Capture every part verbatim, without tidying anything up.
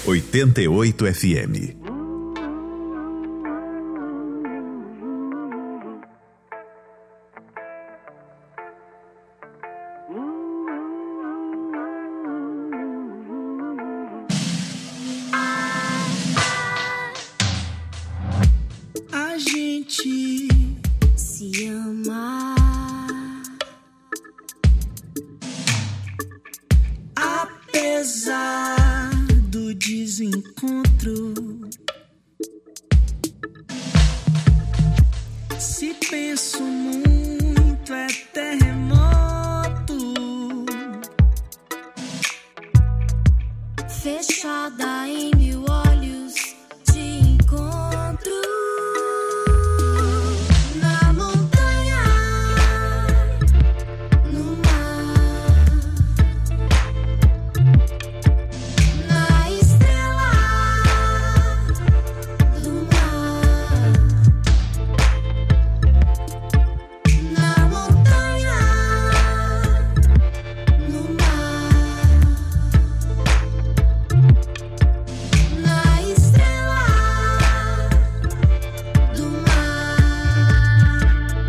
oitenta e oito F M. A gente se ama, apesar do desencontro. Se penso muito é terremoto, fechada em mil olhos te encontro. Na montanha, no mar, na estrela do mar. Na montanha, no mar, na estrela do mar.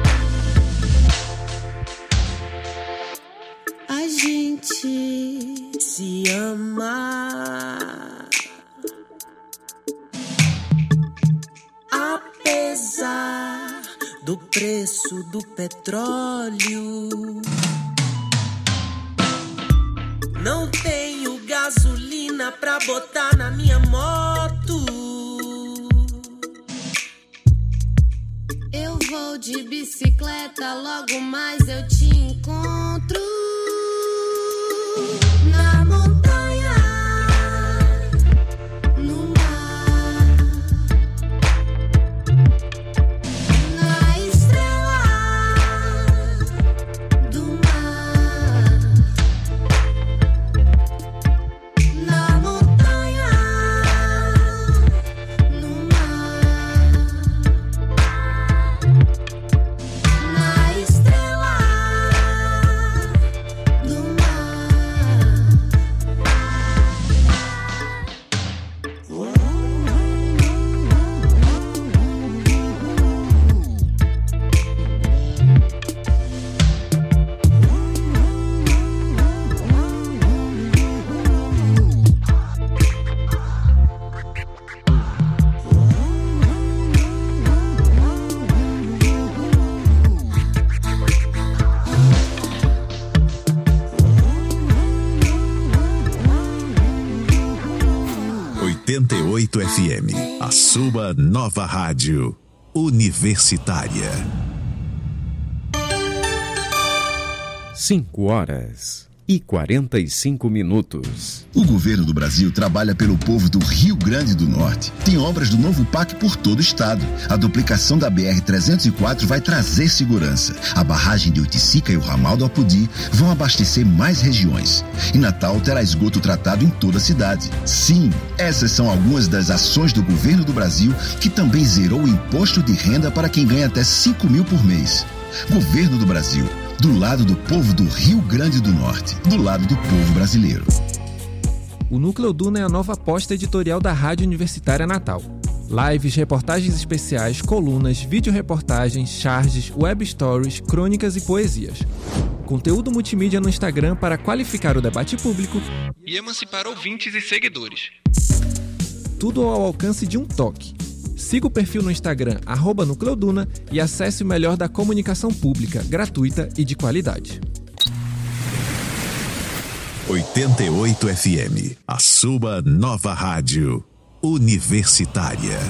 a gente se ama, apesar do preço do petróleo. Não tenho gasolina pra botar na minha moto. Eu vou de bicicleta, logo mais eu te encontro. Na montanha, no mar, na estrela do mar. Na montanha, no mar, na estrela do mar. oitenta e oito F M, a sua nova rádio universitária. cinco horas e quarenta e cinco minutos. O governo do Brasil trabalha pelo povo do Rio Grande do Norte. Tem obras do novo P A C por todo o estado. A duplicação da B R trezentos e quatro vai trazer segurança. A barragem de Oiticica e o ramal do Apodi vão abastecer mais regiões. E Natal terá esgoto tratado em toda a cidade. Sim, essas são algumas das ações do governo do Brasil, que também zerou o imposto de renda para quem ganha até cinco mil por mês. Governo do Brasil, do lado do povo do Rio Grande do Norte, do lado do povo brasileiro. O Núcleo Duna é a nova aposta editorial da Rádio Universitária Natal. Lives, reportagens especiais, colunas, vídeo-reportagens, charges, web stories, crônicas e poesias. Conteúdo multimídia no Instagram para qualificar o debate público e emancipar ouvintes e seguidores. Tudo ao alcance de um toque. Siga o perfil no Instagram, arroba Nucleoduna, e acesse o melhor da comunicação pública, gratuita e de qualidade. oitenta e oito F M, a sua nova rádio universitária.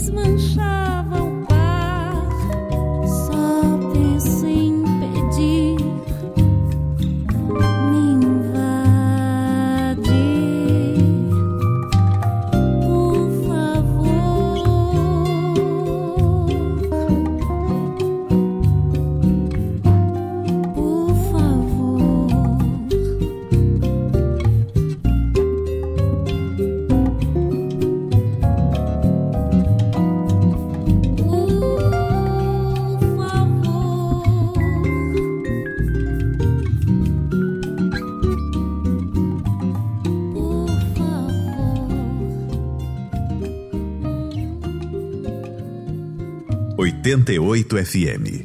desmanchava o par. Só penso em pedir, me invadir, por favor, por favor. oitenta e oito F M.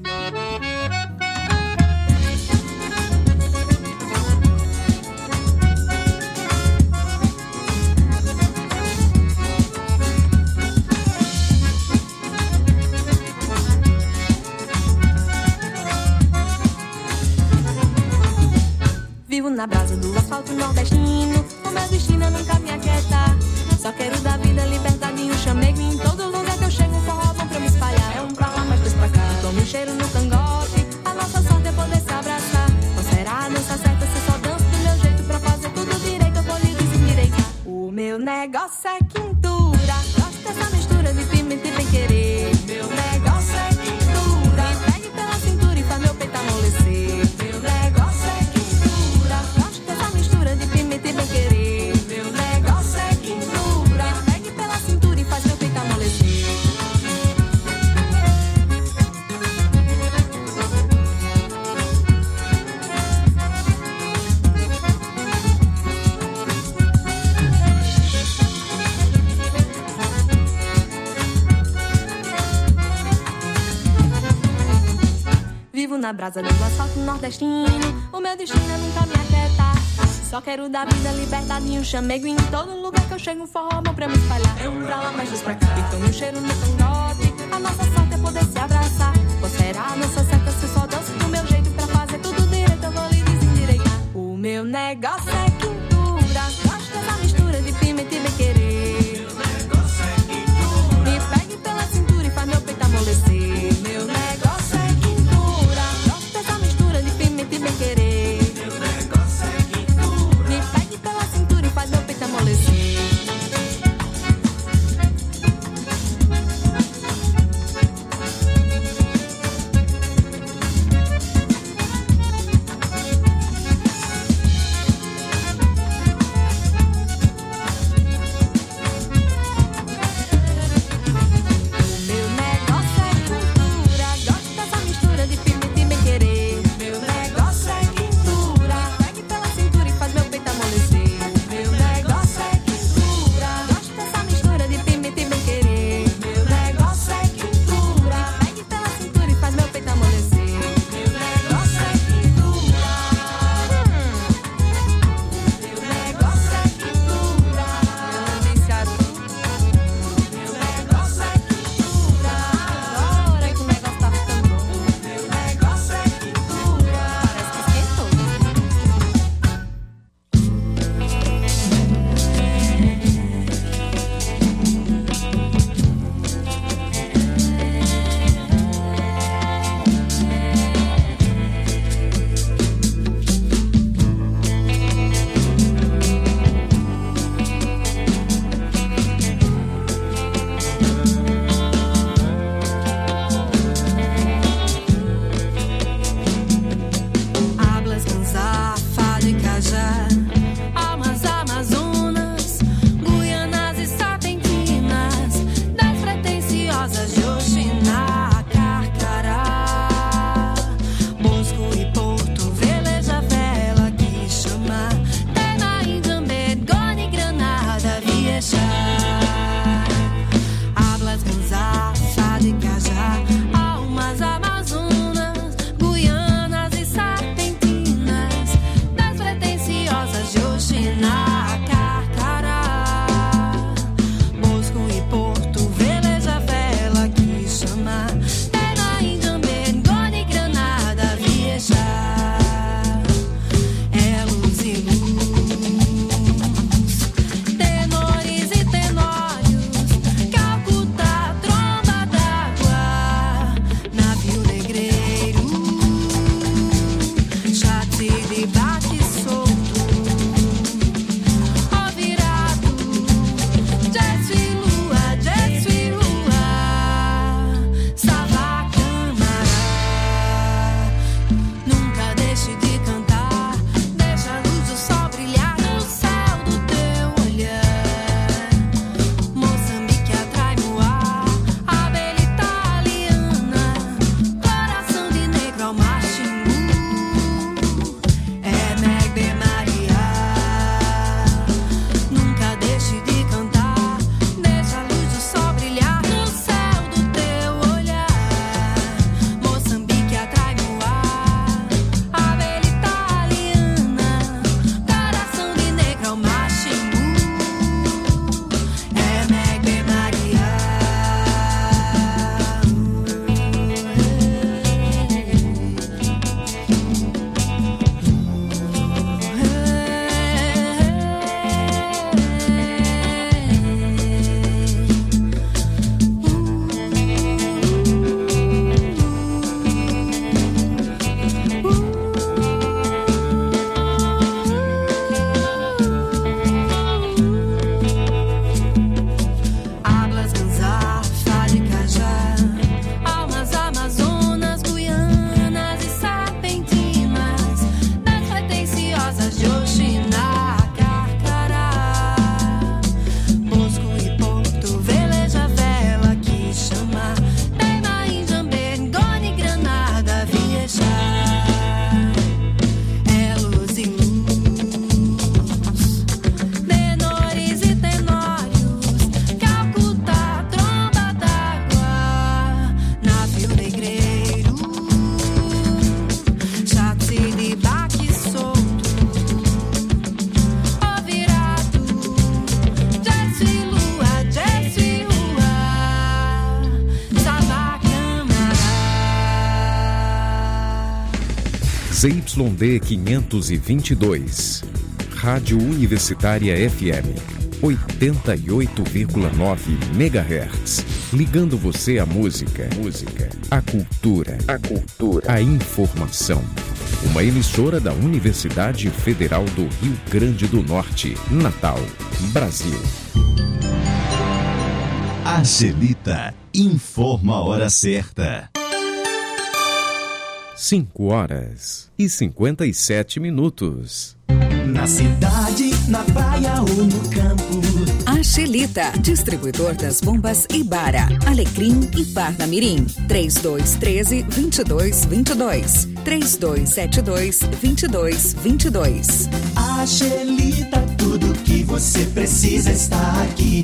Vivo na brasa do asfalto nordestino, o meu destino é nunca me aquietar. Só quero da vida liberdade e um chamego. Em todo lugar que eu chego, um forró bom pra me espalhar. É um pra lá, mais dois pra cá. E tome um cheiro no cangote, a nossa sorte é poder se abraçar. Não será a dança certa se só danço do meu jeito. Pra fazer tudo direito eu vou lhe desendireitar. O meu negócio é quintura, gosto dessa mistura de pimenta e bem querer. Meu negócio é quintura, me pegue pela cintura e faz meu peito amolecer. Meu negócio é quintura, gosto dessa mistura de pimenta e bem querer. Meu negócio é quintura, me pegue pela cintura e faz meu peito amolecer. Vivo na brasa do asfalto nordestino, o meu destino é nunca me aquietar. Só quero da vida liberdade e um chamego. Em todo lugar que eu chego, um forró bom pra me espalhar. É um pra lá, mais dois pra cá. E tome um cheiro no cangote, a nossa sorte é poder se abraçar. Qual será a dança certa se só danço do meu jeito. Pra fazer tudo direito eu vou lhe desendireitar. O meu negócio é quintura, gosto dessa mistura de pimenta e bem querer. Meu negócio é quintura, me pegue pela cintura e faz meu peito amolecer. Meu negócio é quintura, gosto dessa mistura de pimenta e bem querer. Meu negócio é quintura, me pegue pela cintura e faz meu peito amolecer. Z Y D quinhentos e vinte e dois. Rádio Universitária F M. oitenta e oito vírgula nove megahertz. Ligando você à música, música, à cultura, à cultura, à informação. Uma emissora da Universidade Federal do Rio Grande do Norte, Natal, Brasil. Angelita informa a hora certa. cinco horas e cinquenta e sete minutos. Na cidade, na praia ou no campo. Angelita, distribuidor das bombas Ibara, Alecrim e Parnamirim. três dois um três, dois dois dois dois. três dois sete dois, dois dois dois dois. Angelita, tudo que você precisa está aqui.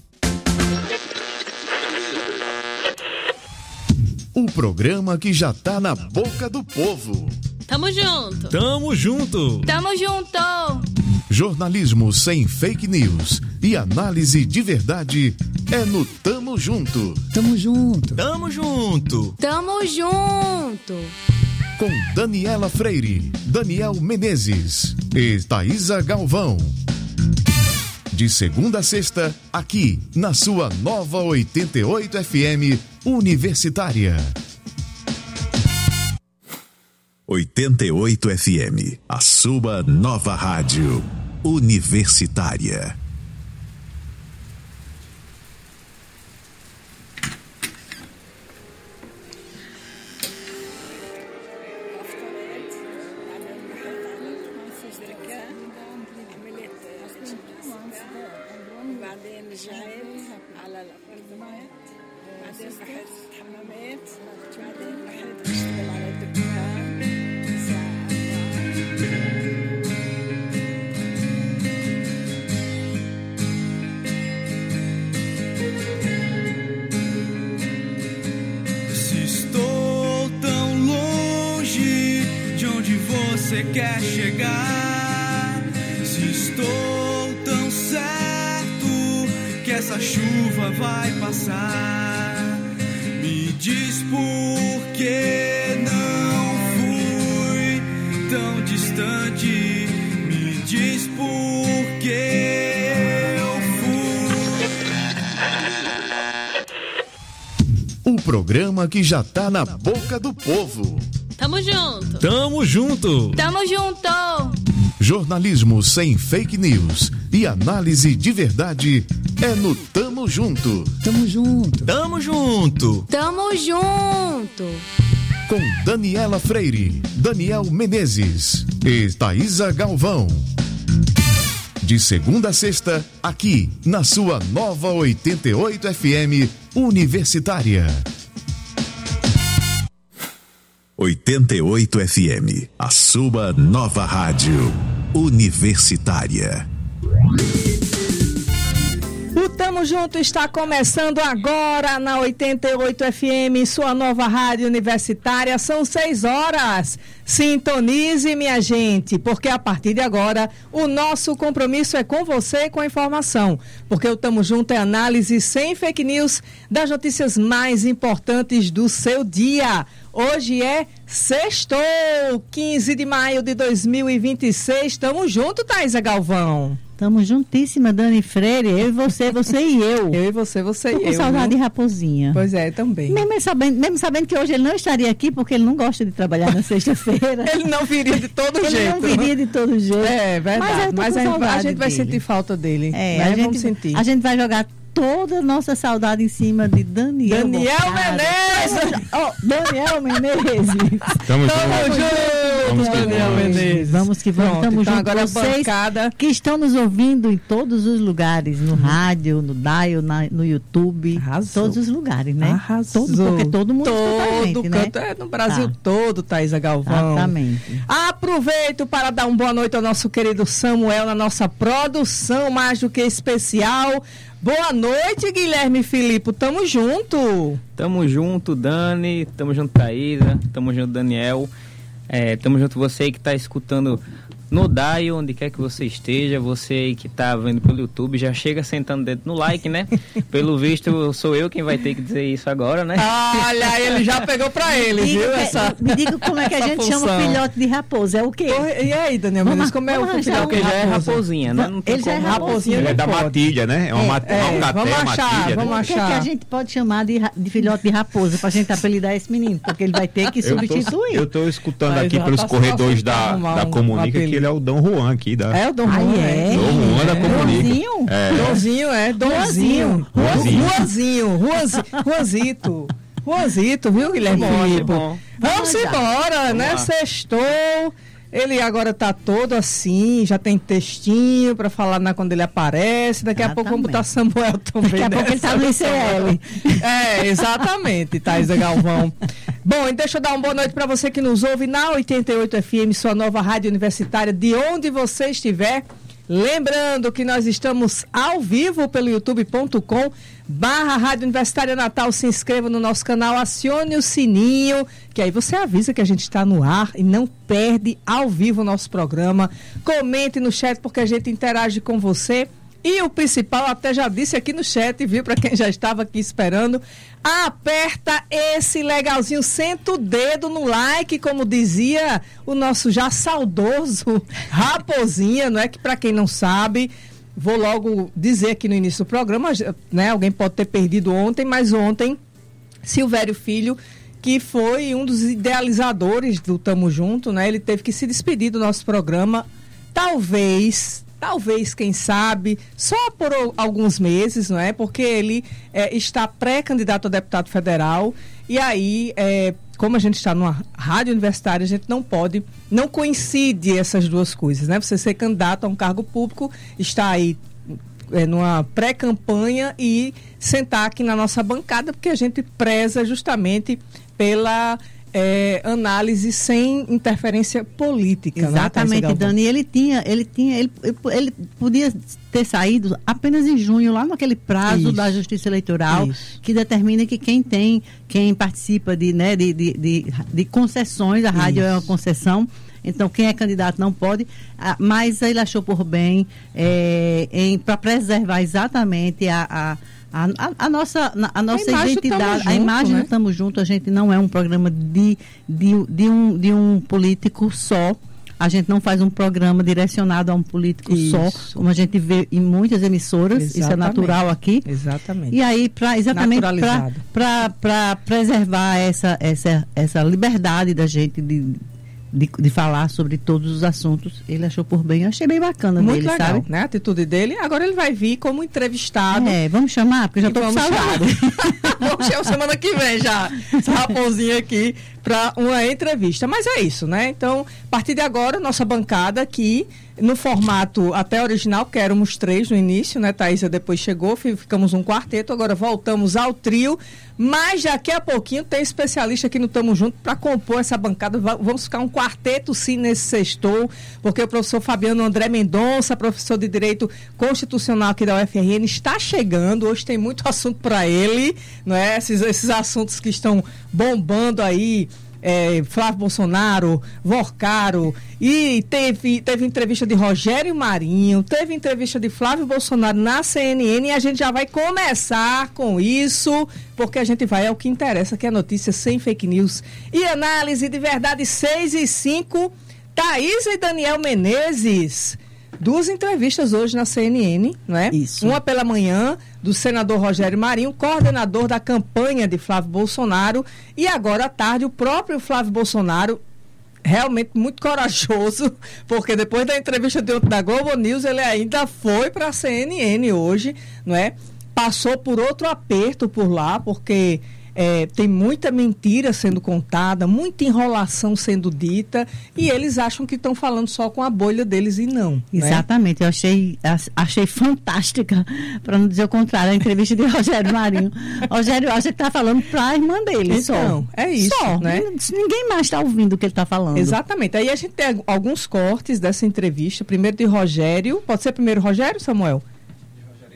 Um programa que já tá na boca do povo. Tamo junto. Tamo junto. Tamo junto. Jornalismo sem fake news e análise de verdade é no Tamo Junto. Tamo junto. Tamo junto. Tamo junto. Com Daniela Freire, Daniel Menezes e Thaisa Galvão. De segunda a sexta, aqui na sua nova oitenta e oito F M Universitária. oitenta e oito F M, a sua nova rádio universitária. Você quer chegar? Se estou tão certo que essa chuva vai passar, me diz por que não fui tão distante, me diz por que eu fui. Um programa que já tá na boca do povo. Tamo junto. Tamo junto. Tamo junto. Jornalismo sem fake news e análise de verdade é no Tamo Junto. Tamo junto. Tamo junto. Tamo junto. Com Daniela Freire, Daniel Menezes e Thaisa Galvão. De segunda a sexta, aqui na sua nova oitenta e oito F M Universitária. oitenta e oito F M, a sua nova rádio universitária. O Tamo Junto está começando agora na oitenta e oito F M, sua nova rádio universitária. São seis horas. Sintonize, minha gente, porque a partir de agora o nosso compromisso é com você e com a informação. Porque o Tamo Junto é análise sem fake news das notícias mais importantes do seu dia. Hoje é sextou, quinze de maio de dois mil e vinte e seis. Tamo junto, Thaisa Galvão. Tamo juntíssima, Dani Freire. Eu e você, você e eu. Eu e você, você e eu. Com saudade de Raposinha. Pois é, também. Mesmo sabendo, mesmo sabendo que hoje ele não estaria aqui, porque ele não gosta de trabalhar na sexta-feira. Ele não viria de todo ele jeito. Ele não viria de todo jeito. É, verdade. Mas, Mas a, a gente vai dele. sentir falta dele. É, né? a, gente, Vamos sentir. a gente vai jogar toda a nossa saudade em cima de Daniel Daniel Menezes! Oh, Daniel Menezes! Tamo, Tamo junto, Vamos que Daniel vamos. Menezes. Vamos que vamos. Pronto, Tamo então junto. agora Vocês bancada. que estão nos ouvindo em todos os lugares, no rádio, no dial, na, no YouTube, Arrasou. todos os lugares, né? Arrasou. Todo, porque todo mundo escuta a gente, Todo né? canto, é no Brasil Tá. todo, Thaisa Galvão. Exatamente. Aproveito para dar uma boa noite ao nosso querido Samuel na nossa produção mais do que especial. Boa noite, Guilherme Filipe. Tamo junto. Tamo junto, Dani. Tamo junto, Thaisa. Tamo junto, Daniel. É, tamo junto você que tá escutando no Daio, onde quer que você esteja, você aí que tá vendo pelo YouTube, já chega sentando o dedo no like, né? Pelo visto, sou eu quem vai ter que dizer isso agora, né? Olha, ele já pegou pra ele, me viu? Diga, Essa, me diga como é que a gente função. chama filhote de raposa, é o quê? E aí, Daniel Menezes, como é o filhote de raposa? Porque já é raposinha, né? Não tem ele como. Já é raposinha. Ele é da matilha, né? É uma, É, mat... é, uma caté, vamos achar, matilha. vamos né? O que, é que a gente pode chamar de, de filhote de raposa pra gente apelidar esse menino? Porque ele vai ter que substituir. Eu tô escutando Mas aqui já pelos tá corredores da, um- da um Comunica apelido. que ele é o Dom Juan aqui. Da... É o Dom Ah, Juan, é? Dom Juan da Comunica. Donzinho? É. Donzinho, é, Donzinho. Juanzinho. Juanzinho, Juanzi- Juanzito. Juanzito, viu, Guilherme Bom, Filipe? bom. Vamos Vamos embora, né? lá. Sextou. Ele agora tá todo assim, já tem textinho pra falar na, quando ele aparece. Daqui a pouco vamos botar Samuel também. Daqui a pouco ele tá no I C L. É, exatamente, Thaisa Galvão. Bom, e deixa eu dar uma boa noite para você que nos ouve na oitenta e oito F M, sua nova rádio universitária, de onde você estiver. Lembrando que nós estamos ao vivo pelo youtube ponto com barra Rádio Universitária Natal. Se inscreva no nosso canal, acione o sininho, que aí você avisa que a gente está no ar e não perde ao vivo o nosso programa. Comente no chat porque a gente interage com você. E o principal, até já disse aqui no chat, viu, para quem já estava aqui esperando, aperta esse legalzinho, senta o dedo no like, como dizia o nosso já saudoso Raposinha, não é? Que para quem não sabe, vou logo dizer aqui no início do programa, né? Alguém pode ter perdido ontem, mas ontem, Silvério Filho, que foi um dos idealizadores do Tamo Junto, né? Ele teve que se despedir do nosso programa, talvez... Talvez, quem sabe, só por alguns meses, não é? Porque ele é, está pré-candidato a deputado federal e aí, é, como a gente está numa rádio universitária, a gente não pode, não coincide essas duas coisas, né? Você ser candidato a um cargo público, está aí é, numa pré-campanha e sentar aqui na nossa bancada, porque a gente preza justamente pela... É, análise sem interferência política. Exatamente, né, Dani. Ele tinha, ele tinha, ele, ele podia ter saído apenas em junho, lá naquele prazo Isso. da Justiça Eleitoral, Isso. que determina que quem tem, quem participa de, né, de, de, de, de concessões, a rádio Isso. é uma concessão. Então, quem é candidato não pode, mas ele achou por bem, é, para preservar exatamente a, a A, a, a nossa, a nossa a identidade, a imagem do Tamo Junto, a gente não é um programa de, de, de, um, de um político só. A gente não faz um programa direcionado a um político Isso. só, como a gente vê em muitas emissoras. Exatamente. Isso é natural aqui. Exatamente. E aí, pra, exatamente para preservar essa, essa, essa liberdade da gente de, de, de falar sobre todos os assuntos, ele achou por bem. Eu achei bem bacana Muito dele, legal, sabe? né? A atitude dele. Agora ele vai vir como entrevistado. É, vamos chamar, porque eu já estou com saudade. Vamos chamar semana que vem já, essa raposinha aqui, para uma entrevista. Mas é isso, né? Então, a partir de agora, nossa bancada aqui, no formato até original, que éramos três no início, né? Thaísa depois chegou, ficamos um quarteto, agora voltamos ao trio, mas daqui a pouquinho tem especialista aqui no Tamo Junto para compor essa bancada. Vamos ficar um quarteto sim nesse sextou, porque o professor Fabiano André Mendonça, professor de Direito Constitucional aqui da U F R N, está chegando. Hoje tem muito assunto para ele, não é? Esses, esses assuntos que estão bombando aí. É, Flávio Bolsonaro, Vorcaro, e teve, teve entrevista de Rogério Marinho, teve entrevista de Flávio Bolsonaro na C N N, e a gente já vai começar com isso, porque a gente vai ao que interessa, que é notícia sem fake news e análise de verdade. Seis e cinco, Thaísa e Daniel Menezes. Duas entrevistas hoje na C N N, não é? Isso. Uma pela manhã, do senador Rogério Marinho, coordenador da campanha de Flávio Bolsonaro, e agora à tarde o próprio Flávio Bolsonaro, realmente muito corajoso, porque depois da entrevista de ontem da Globo News, ele ainda foi para a C N N hoje, não é? Passou por outro aperto por lá, porque... É, tem muita mentira sendo contada, muita enrolação sendo dita, e eles acham que estão falando só com a bolha deles e não. Exatamente, né? Eu achei, achei fantástica, para não dizer o contrário, a entrevista de Rogério Marinho. Rogério acha que está falando para a irmã dele, então, só. É isso, só, né? Ninguém mais está ouvindo o que ele está falando. Exatamente, aí a gente tem alguns cortes dessa entrevista, primeiro de Rogério, pode ser primeiro Rogério, Samuel?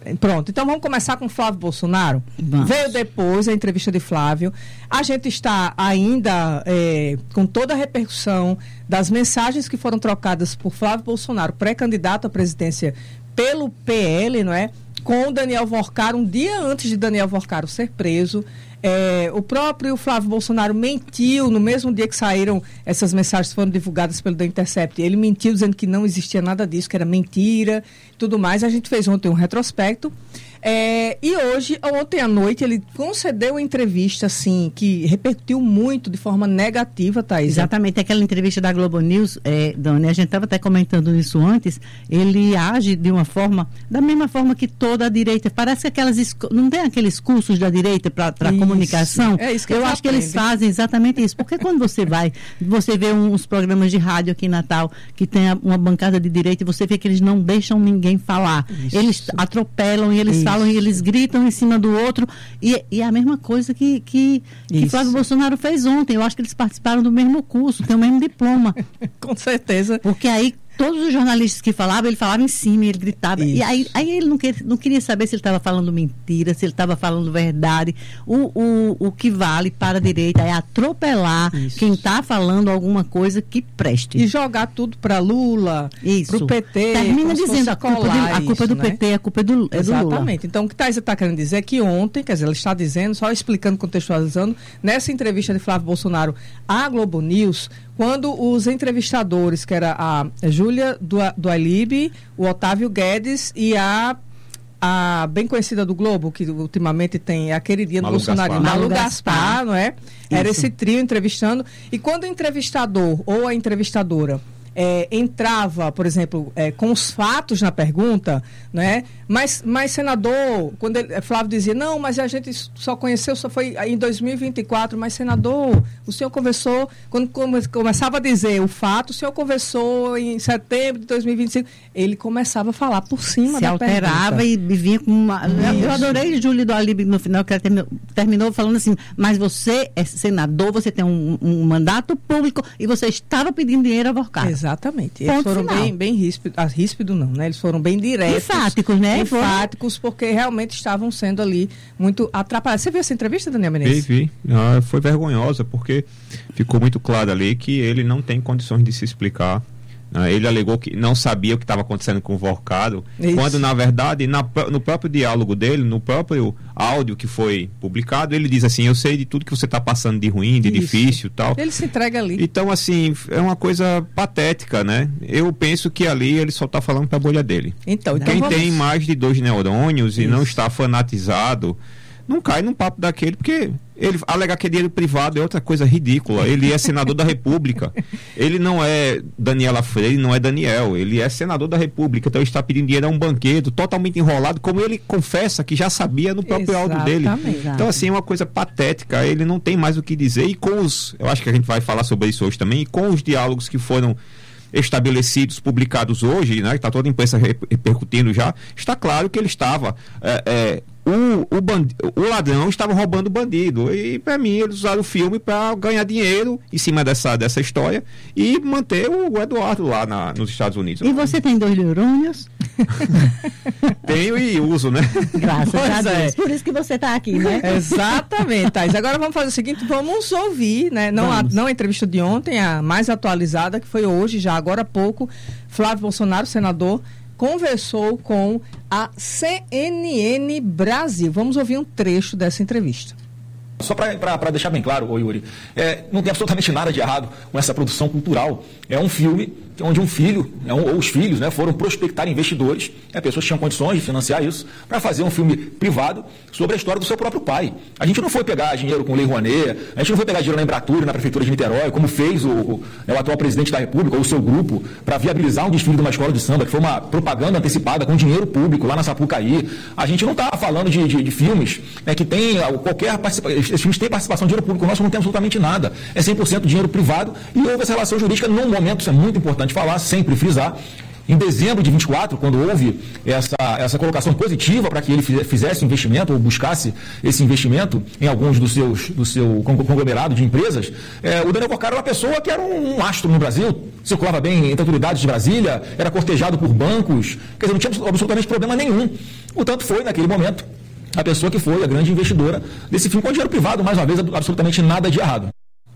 Pronto, então vamos começar com Flávio Bolsonaro. Vamos. Veio depois a entrevista de Flávio. A gente está ainda é, com toda a repercussão das mensagens que foram trocadas por Flávio Bolsonaro, pré-candidato à presidência pelo P L, não é? Com o Daniel Vorcaro, um dia antes de Daniel Vorcaro ser preso. É, o próprio Flávio Bolsonaro mentiu no mesmo dia que saíram essas mensagens que foram divulgadas pelo The Intercept. Ele mentiu dizendo que não existia nada disso, que era mentira, tudo mais. A gente fez ontem um retrospecto. É, e hoje, ontem à noite, ele concedeu uma entrevista, assim, que repercutiu muito de forma negativa, Thaís. Exatamente, aquela entrevista da Globo News, é, Dani, a gente estava até comentando isso antes, ele age de uma forma, da mesma forma que toda a direita, parece que aquelas, não tem aqueles cursos da direita para comunicação? É isso que eu acho que eles fazem exatamente isso, porque quando você vai, você vê uns programas de rádio aqui em Natal, que tem uma bancada de direita, e você vê que eles não deixam ninguém falar, isso. Eles atropelam e eles falam e eles gritam em cima do outro, e, e é a mesma coisa que, que, que Flávio Bolsonaro fez ontem. Eu acho que eles participaram do mesmo curso, tem o mesmo diploma. Com certeza. Porque aí todos os jornalistas que falavam, ele falava em cima, ele gritava. Isso. E aí, aí ele não, quer, não queria saber se ele estava falando mentira, se ele estava falando verdade. O, o, o que vale para a direita é atropelar Isso. quem está falando alguma coisa que preste. E jogar tudo para Lula, para o P T. Termina dizendo a culpa, de, a culpa isso, do né? P T, a culpa é do, é do Lula. Exatamente. Então, o que Thaís está querendo dizer é que ontem, quer dizer, ela está dizendo, só explicando, contextualizando, nessa entrevista de Flávio Bolsonaro à Globo News, quando os entrevistadores, que era a Júlia do, do Alibe, o Otávio Guedes e a, a bem conhecida do Globo, que ultimamente tem a queridinha do Bolsonaro, Malu Gaspar, não é? Era esse trio entrevistando. E quando o entrevistador ou a entrevistadora É, entrava, por exemplo, é, com os fatos na pergunta, né? Mas, mas senador, quando ele, Flávio dizia, não, mas a gente só conheceu, só foi em dois mil e vinte e quatro, mas senador, o senhor conversou, quando come, começava a dizer o fato, o senhor conversou em setembro de dois mil e vinte e cinco, ele começava a falar por cima Se da alterava pergunta. E vinha com uma... Isso. Eu adorei Júlio do Alibe no final, que ela terminou, terminou falando assim, mas você é senador, você tem um, um mandato público e você estava pedindo dinheiro a Vorcaro. Exatamente. Eles Ponto foram final. bem, bem ríspidos, ah, ríspido não, né? Eles foram bem diretos. Enfáticos, né? Enfáticos, porque realmente estavam sendo ali muito atrapalhados. Você viu essa entrevista, Daniel Menezes? Vi, vi. Ah, foi vergonhosa, porque ficou muito claro ali que ele não tem condições de se explicar. Ah, ele alegou que não sabia o que estava acontecendo com o Vorcaro, quando na verdade, na, no próprio diálogo dele, no próprio áudio que foi publicado, ele diz assim, eu sei de tudo que você está passando de ruim, de Isso. difícil e tal. Ele se entrega ali. Então, assim, é uma coisa patética, né? Eu penso que ali ele só está falando para a bolha dele. Então, então Quem vamos... tem mais de dois neurônios e Isso. não está fanatizado, não cai num papo daquele, porque ele alegar que é dinheiro privado é outra coisa ridícula. Ele é senador da República. Ele não é Daniela Freire, não é Daniel. Ele é senador da República. Então ele está pedindo dinheiro a um banqueiro, totalmente enrolado, como ele confessa que já sabia no próprio Exatamente. áudio dele. Então, assim, é uma coisa patética. Ele não tem mais o que dizer. E com os... Eu acho que a gente vai falar sobre isso hoje também. E com os diálogos que foram estabelecidos, publicados hoje, né? Está toda a imprensa repercutindo já. Está claro que ele estava... É, é, O, o, bandi- o ladrão estava roubando o bandido, e para mim eles usaram o filme para ganhar dinheiro em cima dessa, dessa história e manter o Eduardo lá na, nos Estados Unidos. E você tem dois neurônios? Tenho e uso, né? Graças Pois a Deus. é. Por isso que você está aqui, né? Exatamente, Thais. Agora vamos fazer o seguinte, vamos ouvir, né? Não a, não a entrevista de ontem, a mais atualizada, que foi hoje, já agora há pouco, Flávio Bolsonaro, senador, conversou com a C N N Brasil. Vamos ouvir um trecho dessa entrevista. Só para deixar bem claro, ô Yuri, é, não tem absolutamente nada de errado com essa produção cultural. É um filme onde um filho, é um, ou os filhos, né, foram prospectar investidores, né, pessoas que tinham condições de financiar isso, para fazer um filme privado sobre a história do seu próprio pai. A gente não foi pegar dinheiro com Lei Rouanet, a gente não foi pegar dinheiro na Embratur, na Prefeitura de Niterói, como fez o, o, né, o atual presidente da República, ou o seu grupo, para viabilizar um desfile de uma escola de samba, que foi uma propaganda antecipada com dinheiro público lá na Sapucaí. A gente não está falando de, de, de filmes, né, que tem qualquer participação, esses filmes têm participação de dinheiro público, o nosso não tem absolutamente nada. É cem por cento dinheiro privado e houve essa relação jurídica num momento, isso é muito importante falar, sempre frisar. Em dezembro de vinte e quatro, quando houve essa, essa colocação positiva para que ele fizesse investimento ou buscasse esse investimento em alguns dos seus, do seu conglomerado de empresas, é, o Daniel Vorcaro era uma pessoa que era um, um astro no Brasil, circulava bem entre autoridades de Brasília, era cortejado por bancos, quer dizer, não tinha absolutamente problema nenhum. Portanto, foi, naquele momento, a pessoa que foi a grande investidora desse filme com dinheiro privado, mais uma vez, absolutamente nada de errado.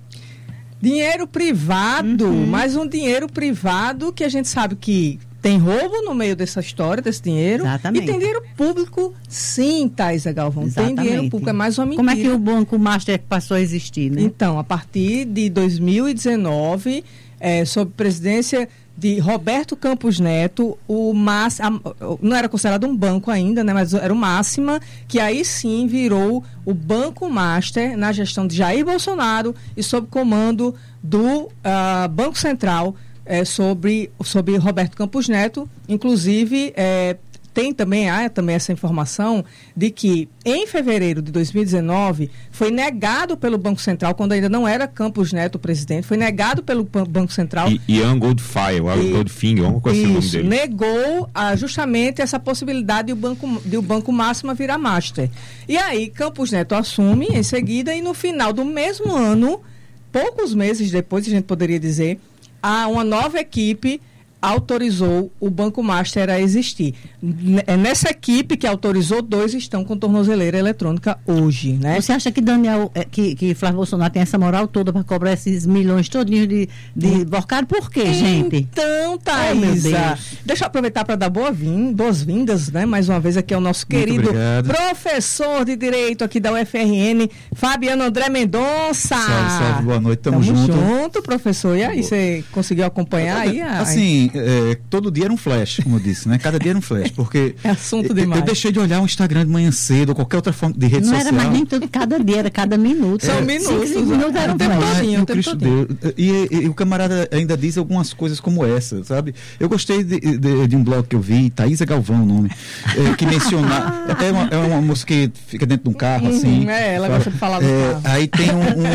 Dinheiro privado, uhum. mas um dinheiro privado que a gente sabe que tem roubo no meio dessa história, desse dinheiro. Exatamente. E tem dinheiro público, sim, Thaisa Galvão. Exatamente. Tem dinheiro público, é mais uma mentira. Como é que o Banco Master passou a existir, né? Então, a partir de dois mil e dezenove, é, sob presidência de Roberto Campos Neto, o Mas, a, não era considerado um banco ainda, né, mas era o Máxima, que aí sim virou o Banco Master na gestão de Jair Bolsonaro e sob comando do uh, Banco Central, é, sobre, sobre Roberto Campos Neto. Inclusive, é, tem também, há também essa informação de que em fevereiro de dois mil e dezenove foi negado pelo Banco Central, quando ainda não era Campos Neto o presidente, foi negado pelo Banco Central. E, Ian Goldfire, o Goldfinger, alguma coisa assim o nome dele. Negou ah, justamente essa possibilidade de o Banco, de o Banco Máxima virar Master. E aí Campos Neto assume em seguida e no final do mesmo ano, poucos meses depois, a gente poderia dizer, há uma nova equipe autorizou o Banco Master a existir. É nessa equipe que autorizou, dois estão com tornozeleira eletrônica hoje, né? Você acha que Daniel, que, que Flávio Bolsonaro tem essa moral toda para cobrar esses milhões todinhos de, de borcado? Por quê, gente? Então, Thaisa, oh, deixa eu aproveitar para dar boas-vindas, né? Mais uma vez aqui ao nosso querido professor de Direito aqui da U F R N, Fabiano André Mendonça. Salve, salve, boa noite, tamo, tamo junto. junto, professor. E aí, você conseguiu acompanhar aí? A... Assim, É, todo dia era um flash, como eu disse, né? Cada dia era um flash, porque é assunto demais. Eu deixei de olhar o Instagram de manhã cedo ou qualquer outra forma de rede não social. Não era mais nem tudo, cada dia, era cada minuto. São é, minutos. Cinco minutos era um flash. Ai, Cristo Deus. E, e, e o camarada ainda diz algumas coisas como essa, sabe? Eu gostei de, de, de um blog que eu vi, Thaisa Galvão, o nome, é, que menciona, é uma, é uma moça que fica dentro de um carro, assim. Uhum, é, ela sabe? Gosta de falar do é, carro. Aí tem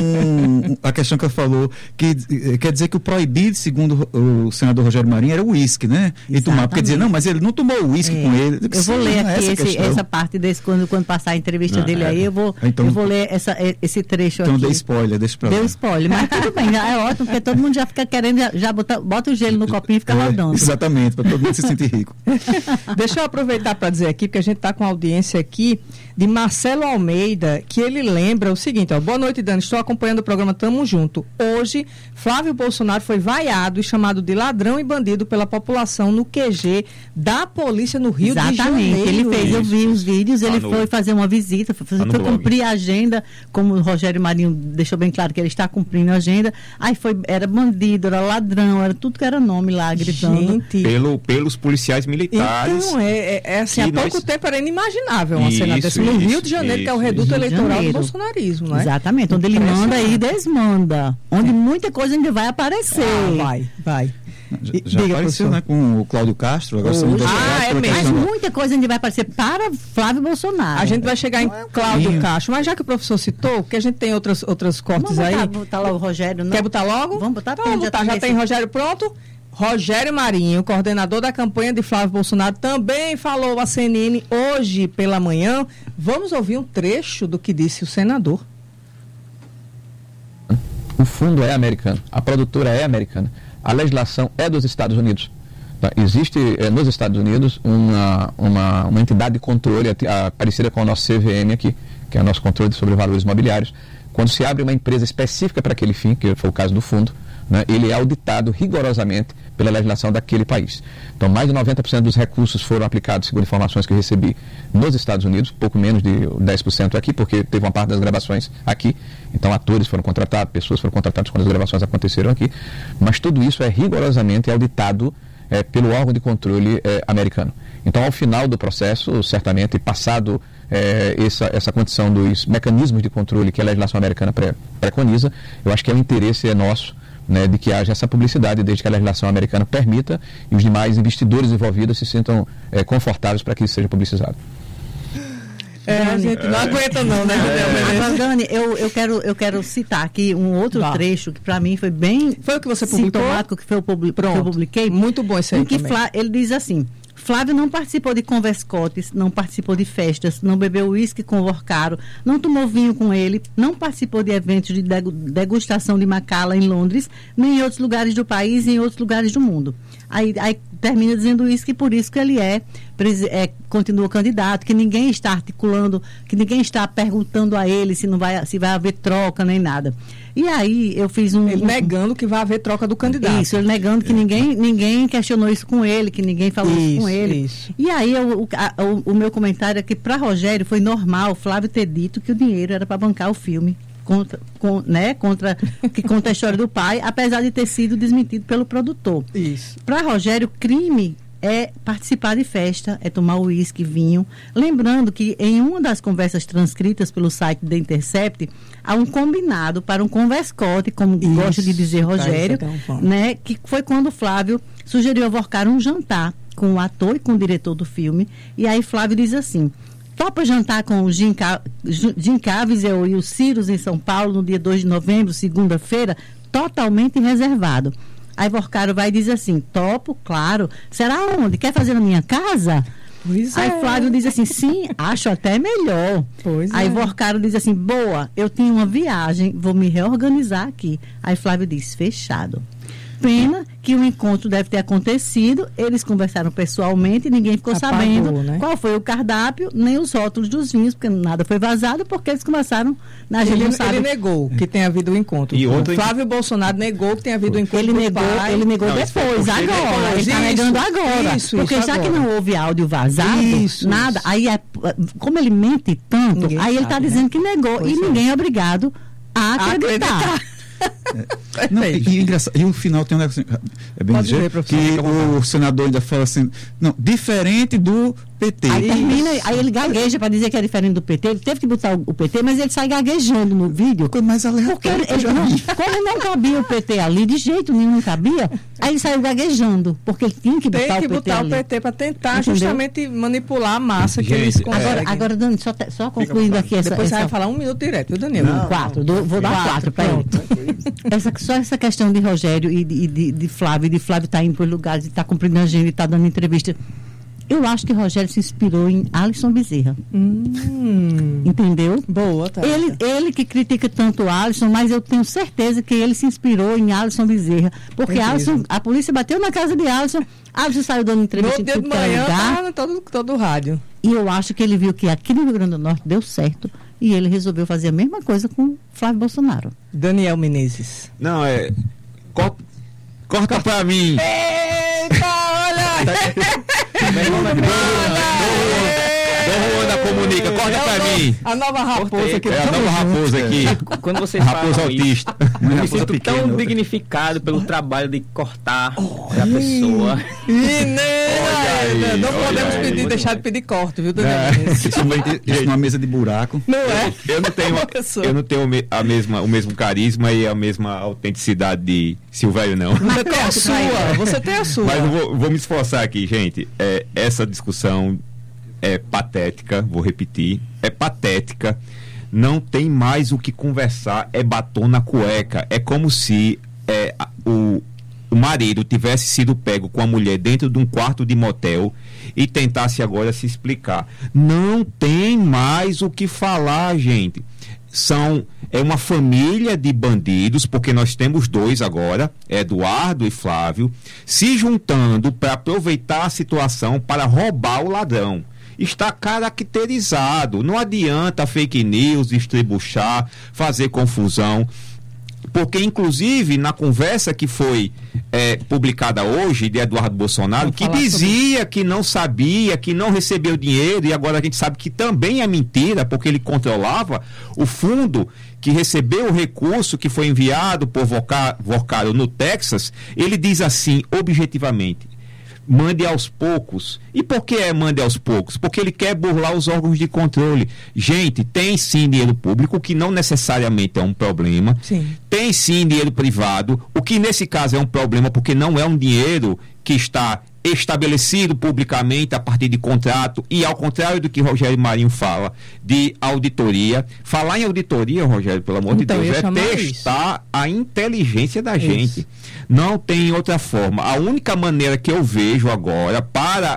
um, um, a questão que ela falou, que quer dizer que o proibido, segundo o senador Rogério Marinho, era o uísque, né? E tomar, porque dizer, não, mas ele não tomou uísque é. com ele. Eu, eu vou ler aqui essa, esse, essa parte desse, quando, quando passar a entrevista ah, dele é. aí, eu vou, então, eu vou ler essa, esse trecho então aqui. Então dê spoiler, deixa pra lá. Deu spoiler, mas tudo bem, já é ótimo, porque todo mundo já fica querendo, já, já bota, bota o gelo no copinho e fica é, rodando. Exatamente, para todo mundo se sentir rico. Deixa eu aproveitar para dizer aqui, porque a gente está com a audiência aqui de Marcelo Almeida, que ele lembra o seguinte, ó, boa noite, Dani, estou acompanhando o programa Tamo Junto. Hoje, Flávio Bolsonaro foi vaiado e chamado de ladrão e bandido pela população no Q G da polícia no Rio Exatamente. de Janeiro. Exatamente, ele fez, eu vi os vídeos, ele tá foi fazer uma visita, foi, foi cumprir a agenda, como o Rogério Marinho deixou bem claro que ele está cumprindo a agenda, aí foi, era bandido, era ladrão, era tudo que era nome lá, gritando. Gente. Pelo, pelos policiais militares. Então, é, é, é assim, há pouco nós... tempo era inimaginável uma isso, cena dessa. No isso, Rio de Janeiro, isso, que é o reduto isso. eleitoral do bolsonarismo, não é? Exatamente, onde ele manda e desmanda, onde é. muita coisa ainda vai aparecer. Ah, vai, vai. Já, já Diga, apareceu, né, com o Cláudio Castro. Agora oh, ah, é mesmo. Mas muita coisa ainda vai aparecer para Flávio Bolsonaro. A gente vai chegar em é Cláudio caminho. Castro, mas já que o professor citou, porque a gente tem outras, outras cortes Vamos aí. Vamos botar logo o Rogério, não? Quer botar logo? Vamos botar. Então, vamos botar, já, já tem Rogério pronto? Rogério Marinho, coordenador da campanha de Flávio Bolsonaro, também falou à C N N hoje pela manhã. Vamos ouvir um trecho do que disse o senador. O fundo é americano, a produtora é americana, a legislação é dos Estados Unidos. Tá? Existe é, nos Estados Unidos uma, uma, uma entidade de controle a, a, parecida com o nosso C V M aqui, que é o nosso controle sobre valores imobiliários. Quando se abre uma empresa específica para aquele fim, que foi o caso do fundo, né, ele é auditado rigorosamente pela legislação daquele país. Então, mais de noventa por cento dos recursos foram aplicados, segundo informações que eu recebi, nos Estados Unidos, pouco menos de dez por cento aqui, porque teve uma parte das gravações aqui. Então, atores foram contratados, pessoas foram contratadas quando as gravações aconteceram aqui. Mas tudo isso é rigorosamente auditado é, pelo órgão de controle é, americano. Então, ao final do processo, certamente, passado é, essa, essa condição dos mecanismos de controle que a legislação americana pre, preconiza, eu acho que é o interesse é nosso, né, de que haja essa publicidade, desde que a legislação americana permita e os demais investidores envolvidos se sintam é, confortáveis para que isso seja publicizado. É, a gente não aguenta não, né? É. Agora, Dani, eu, eu, quero, eu quero citar aqui um outro Vá. trecho que para mim foi bem foi o que você publicou? Sintomático, que foi o publi- que eu publiquei. Muito bom esse aí que também. Flá, ele diz assim, Flávio não participou de converscotes, não participou de festas, não bebeu uísque com o Vorcaro, não tomou vinho com ele, não participou de eventos de degustação de Macala em Londres, nem em outros lugares do país e em outros lugares do mundo. Aí, aí termina dizendo isso, que por isso que ele é, é, continua candidato, que ninguém está articulando, que ninguém está perguntando a ele se, não vai, se vai haver troca nem nada. E aí eu fiz um... Ele um, negando que vai haver troca do candidato. Isso, ele negando que é. ninguém, ninguém questionou isso com ele, que ninguém falou isso, isso com ele. Isso. E aí eu, o, a, o, o meu comentário é que para Rogério foi normal Flávio ter dito que o dinheiro era para bancar o filme. Contra, com, né, contra, que conta a história do pai, apesar de ter sido desmentido pelo produtor. Isso. Para Rogério, crime é participar de festa, é tomar uísque, vinho. Lembrando que em uma das conversas transcritas pelo site da Intercept, há um combinado para um converscote, como Isso. gosta de dizer Rogério, tá, né, que foi quando Flávio sugeriu a Vorcaro um jantar com o ator e com o diretor do filme. E aí Flávio diz assim: topa jantar com o Jim, Jim Caviezel e o Cyrus em São Paulo no dia dois de novembro, segunda-feira, totalmente reservado. Aí Vorcaro vai e diz assim: topo, claro. Será onde? Quer fazer na minha casa? Pois Aí é. Flávio diz assim: sim, acho até melhor. Pois Aí é. Vorcaro diz assim: boa, eu tinha uma viagem, vou me reorganizar aqui. Aí Flávio diz: fechado. Pena que o encontro deve ter acontecido, eles conversaram pessoalmente e ninguém ficou Apagou, sabendo né? qual foi o cardápio, nem os rótulos dos vinhos, porque nada foi vazado, porque eles conversaram na gente Ele, não sabe. ele negou que tenha havido o um encontro. E outro... Flávio Bolsonaro negou que tenha havido o um encontro. Ele negou, pai. ele negou Não, depois, agora. depois. Ele está Isso, negando agora. isso, porque isso já agora. que não houve áudio vazado, Isso, nada, isso. aí é, como ele mente tanto, Ninguém aí ele está sabe, dizendo né? que negou Pois e é. ninguém é obrigado a acreditar. Acreditar. Não, e, e, engraçado, e no final tem um negócio assim, é bem Pode dizer, ver, professor, que fica à vontade. o senador ainda fala assim, não, diferente do P T. Aí termina, aí ele gagueja para dizer que é diferente do P T. Ele teve que botar o, o P T, mas ele sai gaguejando no vídeo. Coisa mais Porque aleatória ele, que eu ele, já não, vi. como não cabia o P T ali, de jeito nenhum não cabia, aí ele saiu gaguejando, porque ele tinha que Tem botar que o P T botar ali. o P T para tentar Entendeu? justamente manipular a massa que Gente, eles conseguem. Agora, agora Dani, só, te- só concluindo aqui essa... Depois você essa vai falar um minuto direto, viu, Danilo? Não, quatro, do- vou dar quatro, peraí. Essa, só essa questão de Rogério e de, de, de Flávio, e de Flávio estar tá indo para os lugares, está cumprindo a agenda e está dando entrevista. Eu acho que Rogério se inspirou em Alisson Bezerra. Hum, Entendeu? boa, tá. Ele, ele que critica tanto o Alisson, mas eu tenho certeza que ele se inspirou em Alisson Bezerra. Porque Certeza. Alisson, a polícia bateu na casa de Alisson, Alisson saiu dando entrevista No em dia de tudo que era manhã, lugar. tava todo, todo o rádio. E eu acho que ele viu que aqui no Rio Grande do Norte deu certo. E ele resolveu fazer a mesma coisa com Flávio Bolsonaro. Daniel Menezes. Não, é... Corta, corta pra mim. Eita, olha! Dom Juan da Comunica, corta pra mim. A nova raposa que É a nova raposa aqui. Quando vocês Raposa falam autista. isso, eu me Raposa sinto pequena. tão dignificado pelo trabalho de cortar a pessoa. Menina, aí, não olha podemos aí. pedir, deixar de pedir corte, viu, Daniel É. Menezes? Isso, isso numa mesa de buraco. Não é? Eu não tenho, Professor. eu não tenho me- a mesma, o mesmo carisma e a mesma autenticidade de Silvério, não. Você tem a sua, você tem a sua. Mas eu vou, vou me esforçar aqui, gente. É, essa discussão é patética, vou repetir, é patética. Não tem mais o que conversar, é batom na cueca. É como se é, a- o, o marido tivesse sido pego com a mulher dentro de um quarto de motel e tentasse agora se explicar. Não tem mais o que falar, gente. São, é uma família de bandidos, porque nós temos dois agora, Eduardo e Flávio, se juntando para aproveitar a situação para roubar o ladrão. Está caracterizado. Não adianta fake news, estribuchar, fazer confusão. Porque, inclusive, na conversa que foi é, publicada hoje de Eduardo Bolsonaro, Vamos que falar dizia que não sabia, que não recebeu dinheiro, e agora a gente sabe que também é mentira, porque ele controlava o fundo que recebeu o recurso que foi enviado por Vorca- Vorcaro no Texas. Ele diz assim, objetivamente: mande aos poucos. E por que é mande aos poucos? Porque ele quer burlar os órgãos de controle. Gente, tem sim dinheiro público, que não necessariamente é um problema. Sim. Tem sim dinheiro privado, o que nesse caso é um problema, porque não é um dinheiro que está estabelecido publicamente a partir de contrato, e ao contrário do que Rogério Marinho fala de auditoria. Falar em auditoria, Rogério, pelo amor Então, de eu Deus, ia é chamar testar a inteligência da Isso. gente. Não tem outra forma. A única maneira que eu vejo agora para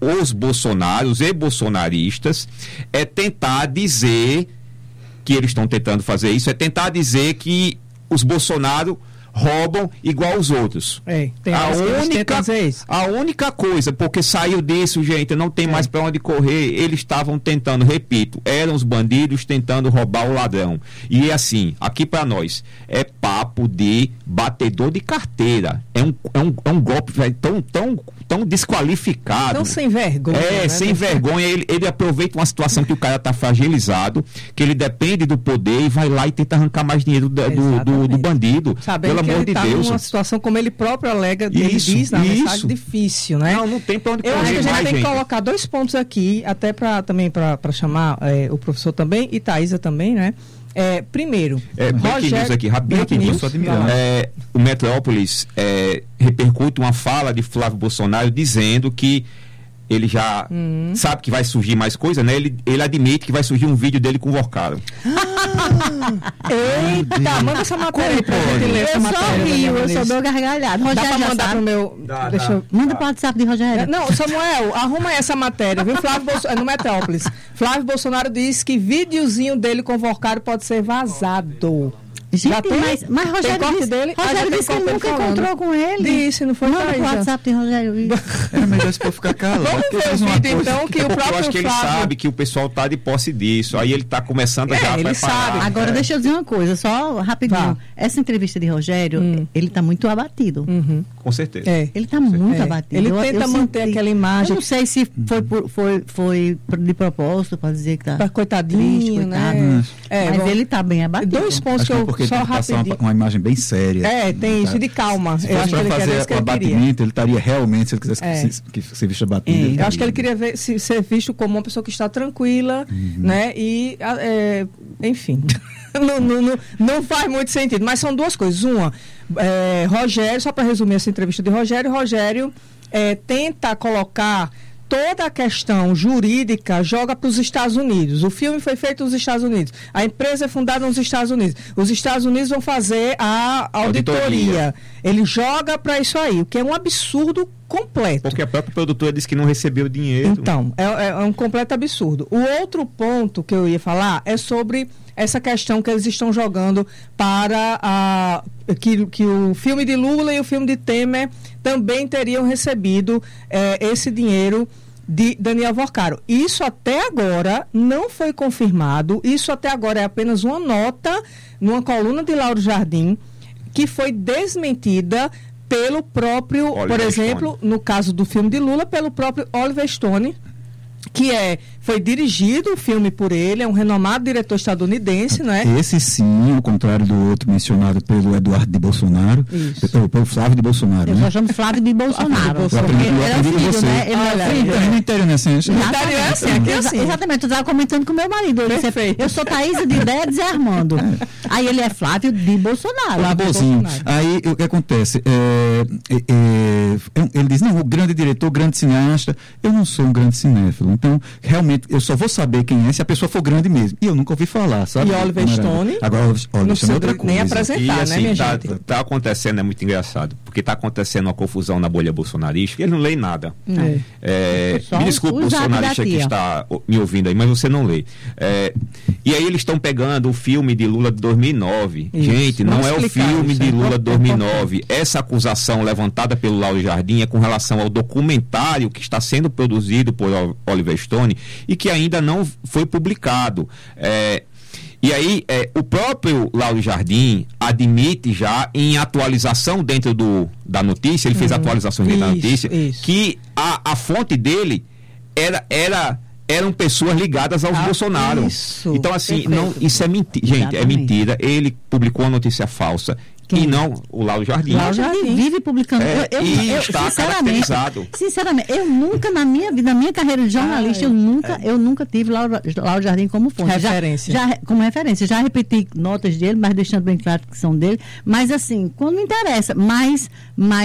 os bolsonaros e bolsonaristas é tentar dizer que eles estão tentando fazer isso, é tentar dizer que os Bolsonaro roubam igual os outros. É, tem a, única, isso. a única coisa, porque saiu disso, gente, não tem é. mais para onde correr, eles estavam tentando, repito, eram os bandidos tentando roubar o ladrão. E assim, aqui para nós, é papo de batedor de carteira. É um, é um, é um golpe véio, tão, tão, tão desqualificado. Tão sem vergonha. É, né, sem vergonha. Ele, ele aproveita uma situação que o cara está fragilizado, que ele depende do poder e vai lá e tenta arrancar mais dinheiro do, do, do, do bandido. Sabendo Pelo amor de tá Deus. Numa situação, como ele próprio alega, ele isso, diz na isso. mensagem, difícil, né? Não, não tem para onde Eu correr acho que a gente mais, tem gente. que colocar dois pontos aqui, até pra, também para chamar é, o professor também, e Thaisa também, né? É, primeiro, é, Rogério... news aqui, rapidinho. É, o Metrópolis é, repercute uma fala de Flávio Bolsonaro dizendo que ele já hum. sabe que vai surgir mais coisa, né? Ele, ele admite que vai surgir um vídeo dele com o Vorcaro. Ah, eita, manda essa matéria aí pra gente ler essa eu matéria. Só rio, eu só dou gargalhada. Rogério, dá pra já mandar sabe? pro meu... Dá, Deixa dá, eu... Manda pro WhatsApp de Rogério. Não, Samuel, arruma aí essa matéria, viu? Flávio Bolsonaro, no Metrópolis. Flávio Bolsonaro diz que videozinho dele com o Vorcaro pode ser vazado. Gente, mas, mas Rogério disse, dele? Rogério ah, disse que ele nunca encontrou com ele. Disse, não foi Manda pro Thaisa. WhatsApp de Rogério. É melhor se for ficar calado. Vamos ver o vídeo, então, que o próprio Eu acho que ele Flávio... sabe que o pessoal tá de posse disso. Aí ele tá começando a é, já ele preparar. sabe. Agora, é. deixa eu dizer uma coisa, só rapidinho. Vá. Essa entrevista de Rogério, hum. ele tá muito abatido. Uhum. Com certeza. É. Ele tá muito é. abatido. Ele eu, tenta eu manter senti, aquela imagem. Eu não sei se foi, por, foi, foi de propósito para dizer que tá pra coitadinho, triste, coitado. Né? É, mas bom, ele tá bem abatido. Dois pontos Acho que eu porque só ele passar rapidinho. uma, uma imagem bem séria. É, tem isso, de calma. Se eu acho que ele fazer quer isso que o ele queria. abatimento, ele estaria realmente, se ele quisesse É. que, se, que ser visto abatido. É, ele eu acho que ele estaria. queria ver, se, ser visto como uma pessoa que está tranquila, Uhum. né? E, é, enfim, não, não, não, não faz muito sentido. Mas são duas coisas. Uma, é, Rogério, só para resumir essa entrevista de Rogério, Rogério é, tenta colocar toda a questão jurídica, joga para os Estados Unidos. O filme foi feito nos Estados Unidos. A empresa é fundada nos Estados Unidos. Os Estados Unidos vão fazer a auditoria. auditoria. Ele joga para isso aí, o que é um absurdo completo. Porque a própria produtora disse que não recebeu dinheiro. Então, é, é um completo absurdo. O outro ponto que eu ia falar é sobre essa questão que eles estão jogando para a, que, que o filme de Lula e o filme de Temer também teriam recebido é, esse dinheiro de Daniel Vorcaro. Isso até agora não foi confirmado, isso até agora é apenas uma nota numa coluna de Lauro Jardim que foi desmentida pelo próprio, Oliver por exemplo, Stone. no caso do filme de Lula, pelo próprio Oliver Stone, que é, foi dirigido o filme por ele, é um renomado diretor estadunidense, não é? Esse sim, ao contrário do outro mencionado pelo Eduardo de Bolsonaro, pelo, pelo Flávio de Bolsonaro. Eu né? só chamo Flávio de Bolsonaro. Eu aprendi, eu Ele é o aprendi com filho, você. né? Ele é o filho. Então, no interior, né? Assim, Interior é assim, aqui é assim. Exatamente, eu estava comentando com meu marido. Ele disse, eu sou Thaisa de Ideia de Zé Armando. Aí ele é Flávio de Bolsonaro. Flavorzinho. Aí o que acontece? É, é, é, ele diz, não, o grande diretor, o grande cineasta. Eu não sou um grande cinéfilo. Então, realmente, eu só vou saber quem é se a pessoa for grande mesmo. E eu nunca ouvi falar, sabe? E Oliver Stone? Agora, Oliver Stone é outra coisa. Nem apresentar, e, assim, né, minha tá, gente? tá acontecendo, é muito engraçado, porque tá acontecendo uma confusão na bolha bolsonarista e ele não lê nada. É. É, Só me desculpe, o zap bolsonarista da que tia. está me ouvindo aí, mas você não lê. É, e aí eles estão pegando o filme de Lula de dois mil e nove. Isso. Gente, não Vamos é o explicar filme isso, de é Lula de importante. dois mil e nove. Essa acusação levantada pelo Lauro Jardim é com relação ao documentário que está sendo produzido por Oliver Stone e que ainda não foi publicado. É, e aí, é, o próprio Lauro Jardim admite já em atualização dentro do, da notícia, ele fez Hum, atualizações dentro da isso, notícia, isso. que a, a fonte dele era, era, eram pessoas ligadas aos Ah, Bolsonaro. isso. Então, assim, Perfeito. não, isso é mentira. Gente, é Exatamente. mentira. Ele publicou uma notícia falsa. Quem? E não o Lauro Jardim. Lauro Jardim vive publicando. É, eu, eu, e eu, está sinceramente, caracterizado. sinceramente, eu nunca na minha vida, na minha carreira de jornalista, Ai, eu nunca, eu nunca tive Lauro, Lauro Jardim como fonte. Referência. Já, já, como referência. Já repeti notas dele, mas deixando bem claro que são dele. Mas assim, quando me interessa, mas, mas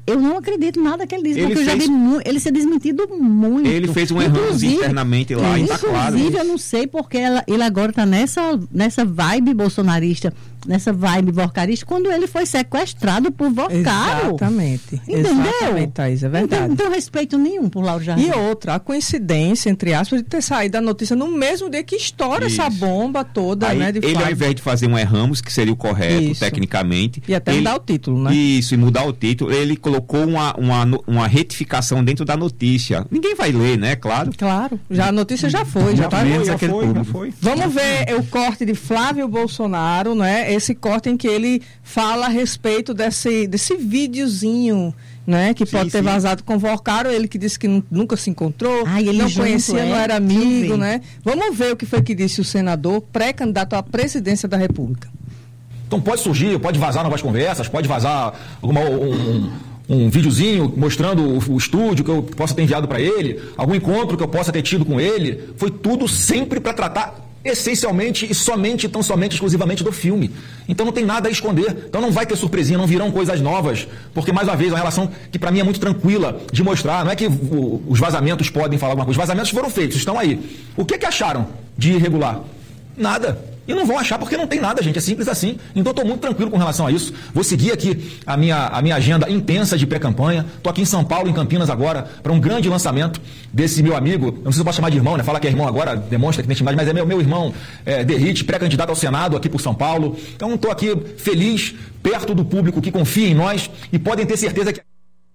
Eu não acredito nada que ele diz, Ele porque eu já fez- vi mu- ele ser desmentido muito. Ele fez um erramos Inclusive- internamente lá e tá claro. Inclusive, eu não sei porque ela- ele agora está nessa, nessa vibe bolsonarista, nessa vibe vorcarista, quando ele foi sequestrado por Vorcaro. Exatamente. Entendeu? Exatamente, Thaís, é verdade. Não tenho respeito nenhum por Lauro Jardim. E outra, a coincidência, entre aspas, de ter saído a notícia no mesmo dia que estoura Isso. essa bomba toda, Aí, né? De ele, ao Flávio. invés de fazer um erramos, que seria o correto, Isso. tecnicamente. E até ele, mudar o título, né? Isso, e mudar o título. Ele colocou uma, uma, no- uma retificação dentro da notícia. Ninguém vai ler, né? Claro. Claro. Já a notícia já foi, já tá. Menos aquele público. Vamos ver o corte de Flávio Bolsonaro, né? Esse corte em que ele fala a respeito desse, desse videozinho, né? Que Sim, pode ter sim. vazado com o Vorcaro, ele que disse que nu- nunca se encontrou, Ai, ele não junto, conhecia, é? não era Deixa eu amigo, ver. né? Vamos ver o que foi que disse o senador pré-candidato à presidência da República. Então pode surgir, pode vazar novas conversas, pode vazar alguma, um, um, um videozinho mostrando o, o estúdio que eu possa ter enviado para ele, algum encontro que eu possa ter tido com ele. Foi tudo sempre para tratar essencialmente e somente, tão somente, exclusivamente do filme. Então não tem nada a esconder. Então não vai ter surpresinha, não virão coisas novas, porque mais uma vez é uma relação que para mim é muito tranquila de mostrar. Não é que o, os vazamentos podem falar alguma coisa. Os vazamentos foram feitos, estão aí. O que que acharam de irregular? Nada. E não vão achar porque não tem nada, gente. É simples assim. Então estou muito tranquilo com relação a isso. Vou seguir aqui a minha, a minha agenda intensa de pré-campanha. Estou aqui em São Paulo, em Campinas agora, para um grande lançamento desse meu amigo. Eu não sei se eu posso chamar de irmão, né? Fala que é irmão agora, demonstra que tem intimidade, mas é meu, meu irmão é, Derrite, pré-candidato ao Senado aqui por São Paulo. Então estou aqui feliz, perto do público que confia em nós e podem ter certeza que...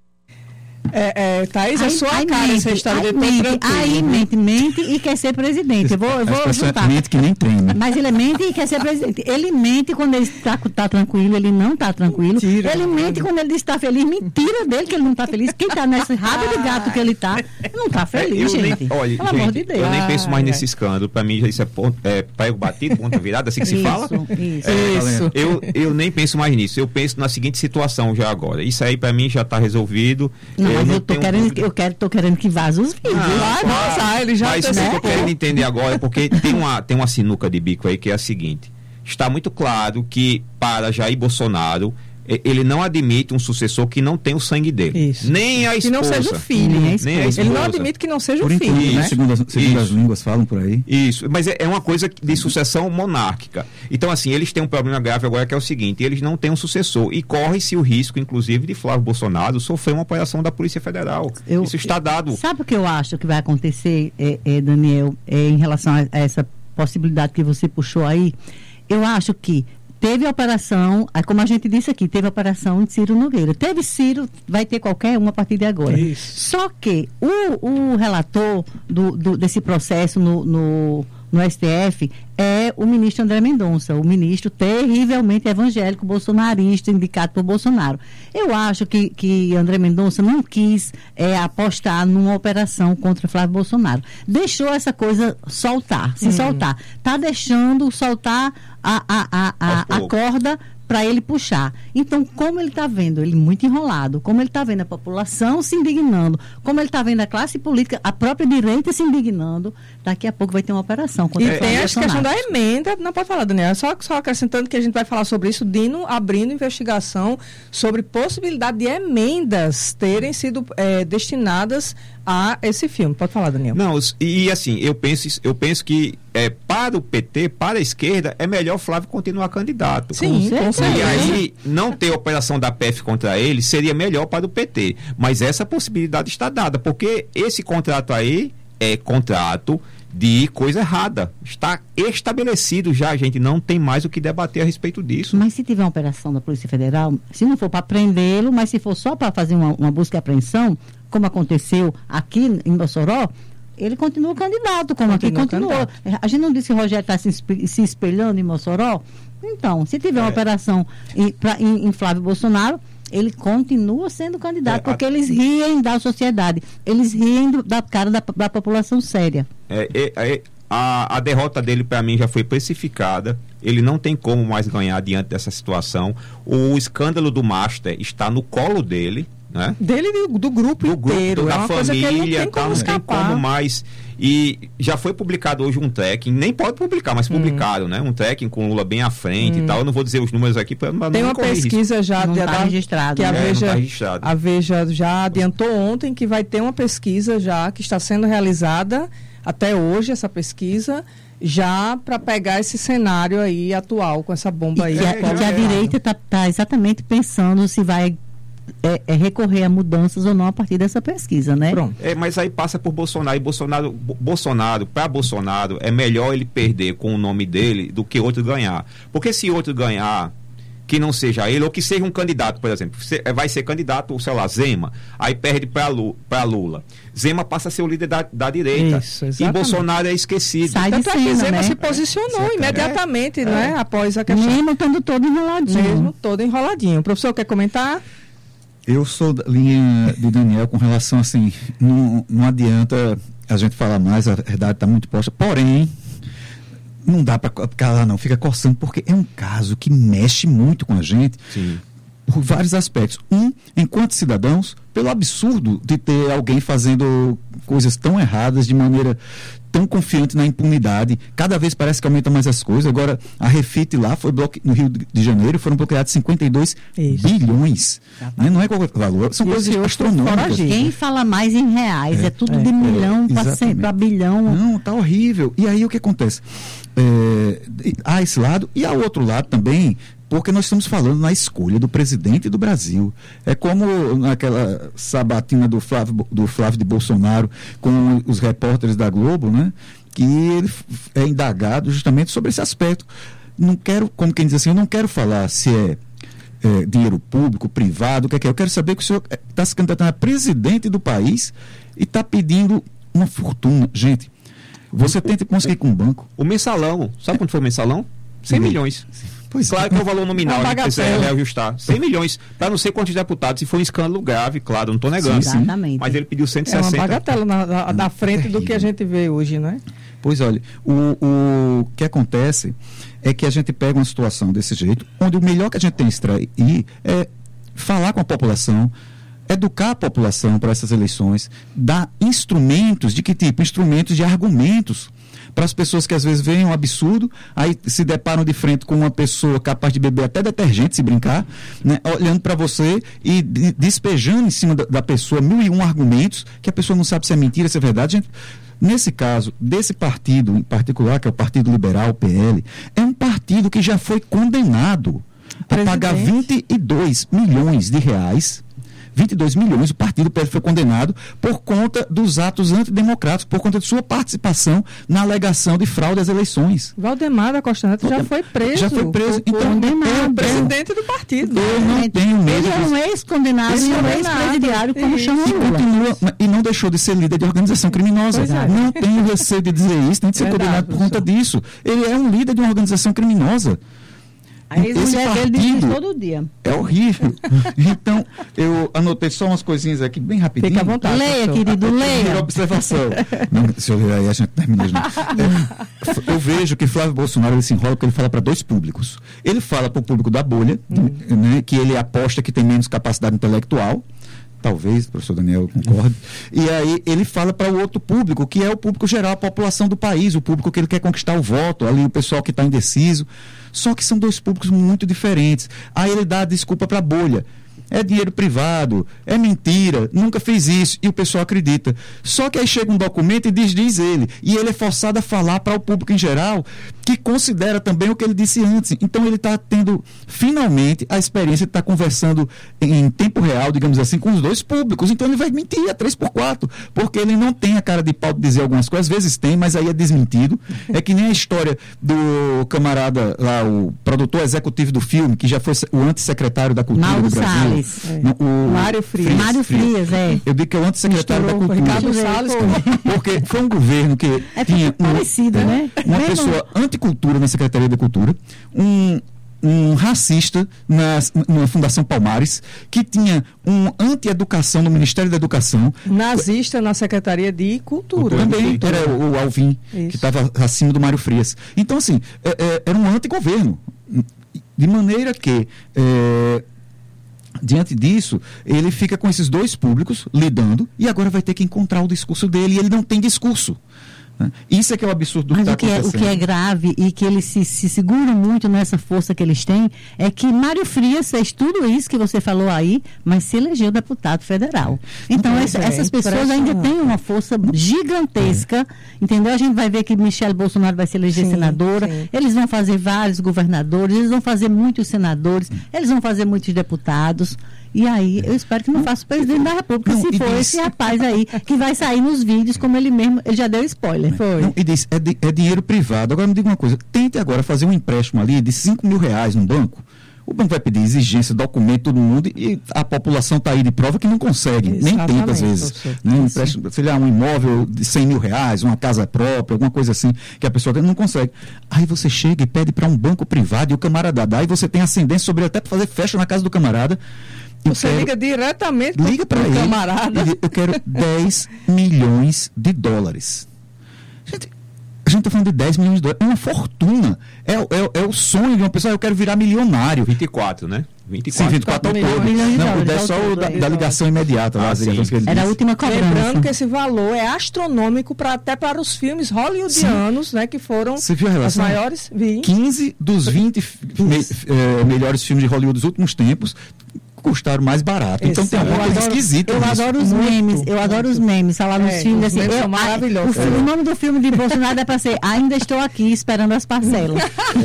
É, é, Thaís, a Aí- sua aí cara, mente, essa história aí de ter mente, tranquilo. Aí mente, mente e quer ser presidente. Eu vou, eu A vou expressão é juntar. mente que nem tem, né? Mas ele mente e quer ser presidente. Ele mente quando ele está tá tranquilo, ele não está tranquilo. Mentira, ele mente quando ele está feliz. Mentira dele que ele não está feliz. Quem está nesse rabo de gato que ele está, não está feliz, eu gente. nem, olha, Pelo gente, amor de Deus. eu nem penso mais Ai, nesse ai. escândalo. Para mim, já isso é, ponto, é prego batido, ponta virada, assim que se Isso, fala. isso. É, Isso. Eu, eu nem penso mais nisso. Eu penso na seguinte situação já agora. Isso aí, para mim, já está resolvido. Não, eu mas não eu tô tenho querendo, dúvida. eu quero, tô querendo que vaze os vídeos. Vai vazar, ele já Mas o que eu tô antecipou. querendo entender agora é porque tem uma, tem uma sinuca de bico aí que é a seguinte: está muito claro que para Jair Bolsonaro e- ele não admite um sucessor que não tem o sangue dele. Isso. Nem a Que esposa. não seja o filho. Nem a Nem a esposa. Ele não esposa. admite que não seja Por o enquanto, filho, né? né? Segundo, as, segundo as Isso. línguas falam por aí. Isso, mas é, é uma coisa de sucessão monárquica. Então, assim, eles têm um problema grave agora que é o seguinte: eles não têm um sucessor e corre-se o risco, inclusive, de Flávio Bolsonaro sofrer uma operação da Polícia Federal. Eu- Isso está dado. Sabe o que eu acho que vai acontecer, é, é, Daniel, é, em relação a, a essa possibilidade que você puxou aí? Eu acho que teve a operação, aí como a gente disse aqui, teve a operação de Ciro Nogueira. Teve Ciro, vai ter qualquer um a partir de agora. Isso. Só que o, o relator do, do- desse processo no, no, no S T F é o ministro André Mendonça, o ministro terrivelmente evangélico, bolsonarista, indicado por Bolsonaro. Eu acho que, que André Mendonça não quis é, apostar numa operação contra Flávio Bolsonaro. Deixou essa coisa soltar, se Uhum. soltar. Está deixando soltar a, a, a, a, Aos a poucos. corda para ele puxar. Então, como ele está vendo ele muito enrolado, como ele está vendo a população se indignando, como ele está vendo a classe política, a própria direita se indignando, daqui a pouco vai ter uma operação contra E Flávio tem a Bolsonaro. questão da emenda, não pode falar, Daniel, só, só acrescentando que a gente vai falar sobre isso, Dino abrindo investigação sobre possibilidade de emendas terem sido eh, destinadas a esse filme. Pode falar, Daniel. Não, os- e assim, eu penso, eu penso que é, para o P T, para a esquerda, é melhor o Flávio continuar candidato. Sim, com E certeza. aí, não ter operação da P F contra ele seria melhor para o P T. Mas essa possibilidade está dada, porque esse contrato aí é contrato de coisa errada. Está estabelecido já, a gente não tem mais o que debater a respeito disso. Mas se tiver uma operação da Polícia Federal, se não for para prendê-lo, mas se for só para fazer uma, uma busca e apreensão, como aconteceu aqui em Mossoró, ele continua candidato, como aqui Continua continuou. A gente não disse que o Rogério está se, espe- se espelhando em Mossoró? Então, se tiver uma É. operação em, pra, em, em Flávio Bolsonaro, ele continua sendo candidato, É, porque a- eles riem da sociedade, eles riem do- da cara da, da população séria. É, é, é, a, a derrota dele, para mim, já foi precificada. Ele não tem como mais ganhar diante dessa situação. O escândalo do Master está no colo dele. né? Dele e do, do grupo do inteiro. Grupo, é da uma família, coisa que ele não tem como tá, escapar. Não tem como mais. E já foi publicado hoje um tracking, nem pode publicar, mas publicado, hum. né? Um tracking com Lula bem à frente hum. e tal. Eu não vou dizer os números aqui para não Tem uma pesquisa risco. já não de, tá da, registrado, que a, né? Veja, é, não tá registrado. a Veja já adiantou ontem que vai ter uma pesquisa já que está sendo realizada até hoje, essa pesquisa, já para pegar esse cenário aí atual com essa bomba aí. E, é, que, a, que a direita está tá exatamente pensando se vai É, é recorrer a mudanças ou não a partir dessa pesquisa, né? Pronto. É, mas aí passa por Bolsonaro e Bolsonaro, Bolsonaro, para Bolsonaro, é melhor ele perder com o nome dele do que outro ganhar. Porque se outro ganhar, que não seja ele, ou que seja um candidato, por exemplo, vai ser candidato, sei lá, Zema, aí perde para Lula, Lula. Zema passa a ser o líder da, da direita. Isso, e Bolsonaro é esquecido. Sai de Tanto cena, é que Zema né? se posicionou Sim, imediatamente, é. né? É. Após a questão. Mesmo estando todo enroladinho. Mesmo todo enroladinho. O professor quer comentar? Eu sou da linha do Daniel com relação assim, não, não adianta a gente falar mais, a verdade está muito posta, porém, não dá para calar não, fica coçando, porque é um caso que mexe muito com a gente. Sim. Por vários aspectos. Um, enquanto cidadãos, pelo absurdo de ter alguém fazendo coisas tão erradas de maneira tão confiante na impunidade. Cada vez parece que aumenta mais as coisas. Agora, a Refit lá foi bloque... no Rio de Janeiro foram bloqueados cinquenta e dois Isso. bilhões. Né? Não é qualquer valor, são Isso coisas astronômicas. Quem fala mais em reais? É, é tudo é, de milhão é, para bilhão. Não, tá horrível. E aí o que acontece? É, há esse lado e há outro lado também, porque nós estamos falando na escolha do presidente do Brasil. É como naquela sabatina do Flávio, do Flávio de Bolsonaro com os repórteres da Globo, né? Que ele é indagado justamente sobre esse aspecto. Não quero, como quem diz assim, eu não quero falar se é, é dinheiro público, privado, o que é que é. Eu quero saber que o senhor está se candidatando a presidente do país e está pedindo uma fortuna. Gente, você tenta conseguir com um banco. O mensalão, sabe quanto foi o mensalão? cem milhões. Pois claro é. que é o valor nominal, Uma a gente quiser reajustar. cem milhões, para não sei quantos deputados, se for um escândalo grave, claro, não estou negando. Sim, exatamente. Mas ele pediu cento e É sessenta. uma bagatela na, na, na frente do que a gente vê hoje, né? Pois olha, o, o que acontece é que a gente pega uma situação desse jeito, onde o melhor que a gente tem que extrair é falar com a população, educar a população para essas eleições, dar instrumentos, de que tipo? Instrumentos de argumentos, para as pessoas que às vezes veem um absurdo, aí se deparam de frente com uma pessoa capaz de beber até detergente, se brincar, né, olhando para você e de, despejando em cima da, da pessoa mil e um argumentos, que a pessoa não sabe se é mentira, se é verdade. Gente, nesse caso, desse partido em particular, que é o Partido Liberal, o P L, é um partido que já foi condenado a pagar vinte e dois milhões de reais, vinte e dois milhões, o partido P L foi condenado por conta dos atos antidemocráticos, por conta de sua participação na alegação de fraude às eleições. Valdemar da Costa Neto já foi preso. Já foi preso. Por, então, é o presidente do partido. Eu não tenho medo. Ele é um ex-condenado e um ex-presidiário, como chama o Lula. Continua, e não deixou de ser líder de organização criminosa. É. Não tenho receio de dizer isso, nem de ser Verdade, condenado por professor. conta disso. Ele é um líder de uma organização criminosa. A ex-mulher dele diz partido todo dia. é horrível. Então, eu anotei só umas coisinhas aqui bem rapidinho. Fica à vontade. Leia, professor. querido, leia. Primeira observação. Não, se eu ler aí, a gente termina. Não. É, eu vejo que Flávio Bolsonaro ele se enrola porque ele fala para dois públicos. Ele fala para o público da bolha, Hum. né, que ele aposta que tem menos capacidade intelectual. Talvez, o professor Daniel concorde. E aí ele fala para o outro público, que é o público geral, a população do país, o público que ele quer conquistar o voto, ali o pessoal que está indeciso. Só que são dois públicos muito diferentes. Aí ele dá a desculpa para a bolha. É dinheiro privado, é mentira, nunca fiz isso, e o pessoal acredita. Só que aí chega um documento e diz, diz ele, e ele é forçado a falar para o público em geral, que considera também o que ele disse antes. Então ele está tendo, finalmente, a experiência de estar tá conversando em tempo real, digamos assim, com os dois públicos. Então ele vai mentir a três por quatro, porque ele não tem a cara de pau de dizer algumas coisas, às vezes tem, mas aí é desmentido. É que nem a história do camarada lá, o produtor executivo do filme, que já foi o antissecretário da Cultura Mauro do Brasil. Salles. É. No, o Mário Frias. Frias, Mário Frias, é. Eu digo que é o antissecretário da Misturou Cultura. Ricardo Salles com... Porque foi um governo que É tinha tudo parecido, um, né? uma Mesmo- pessoa anticultura na Secretaria da Cultura, um, um racista na, na Fundação Palmares, que tinha um anti-educação no Ministério da Educação. Nazista na Secretaria de Cultura. Também era o, o Alvim, Isso. que estava acima do Mário Frias. Então, assim, é, é, era um antigoverno. De maneira que, é, diante disso, ele fica com esses dois públicos lidando e agora vai ter que encontrar o discurso dele e ele não tem discurso. Isso é que é o absurdo do Mas que está acontecendo. O que é grave e que eles se, se seguram muito nessa força que eles têm é que Mário Frias fez tudo isso que você falou aí, mas se elegeu deputado federal. Então Muito essa, bem, essas pessoas ainda têm uma força gigantesca, é. entendeu? A gente vai ver que Michele Bolsonaro vai se eleger sim, senadora, sim. Eles vão fazer vários governadores, eles vão fazer muitos senadores, eles vão fazer muitos deputados. E aí, eu espero que não faça o presidente da República, não, se for diz... esse rapaz aí, que vai sair nos vídeos, como ele mesmo, ele já deu spoiler. Foi. Não, e diz, é, de, é dinheiro privado. Agora me diga uma coisa, tente agora fazer um empréstimo ali de cinco mil reais no banco. O banco vai pedir exigência, documento, todo mundo, e a população está aí de prova que não consegue, exatamente, nem tenta às vezes. Né? Um empréstimo, sei lá, um imóvel de cem mil reais, uma casa própria, alguma coisa assim, que a pessoa não consegue. Aí você chega e pede para um banco privado e o camarada dá, e você tem ascendência sobre ele até para fazer festa na casa do camarada. Você quero, liga diretamente liga para o camarada. Ele, eu quero dez milhões de dólares. Gente, a gente está falando de dez milhões de dólares. É uma fortuna. É, é, é o sonho de uma pessoa. Eu quero virar milionário. vinte e quatro, né? vinte e quatro. Sim, vinte e quatro ao todo. Não, é só o da, da ligação imediata. Ah, lá, sim. Era a última cobrança. Lembrando que esse valor é astronômico pra, até para os filmes hollywoodianos, né? Que foram Você viu a relação? As maiores. Vi. quinze dos vinte me, é, melhores filmes de Hollywood dos últimos tempos custaram mais barato. Então Esse, tem uma coisa esquisita. Eu nisso. adoro os muito, memes, eu adoro os memes, falar nos é, filmes assim. Memes eu, são maravilhosos. O, filme, é. o nome do filme de Bolsonaro é para ser Ainda Estou Aqui Esperando as Parcelas.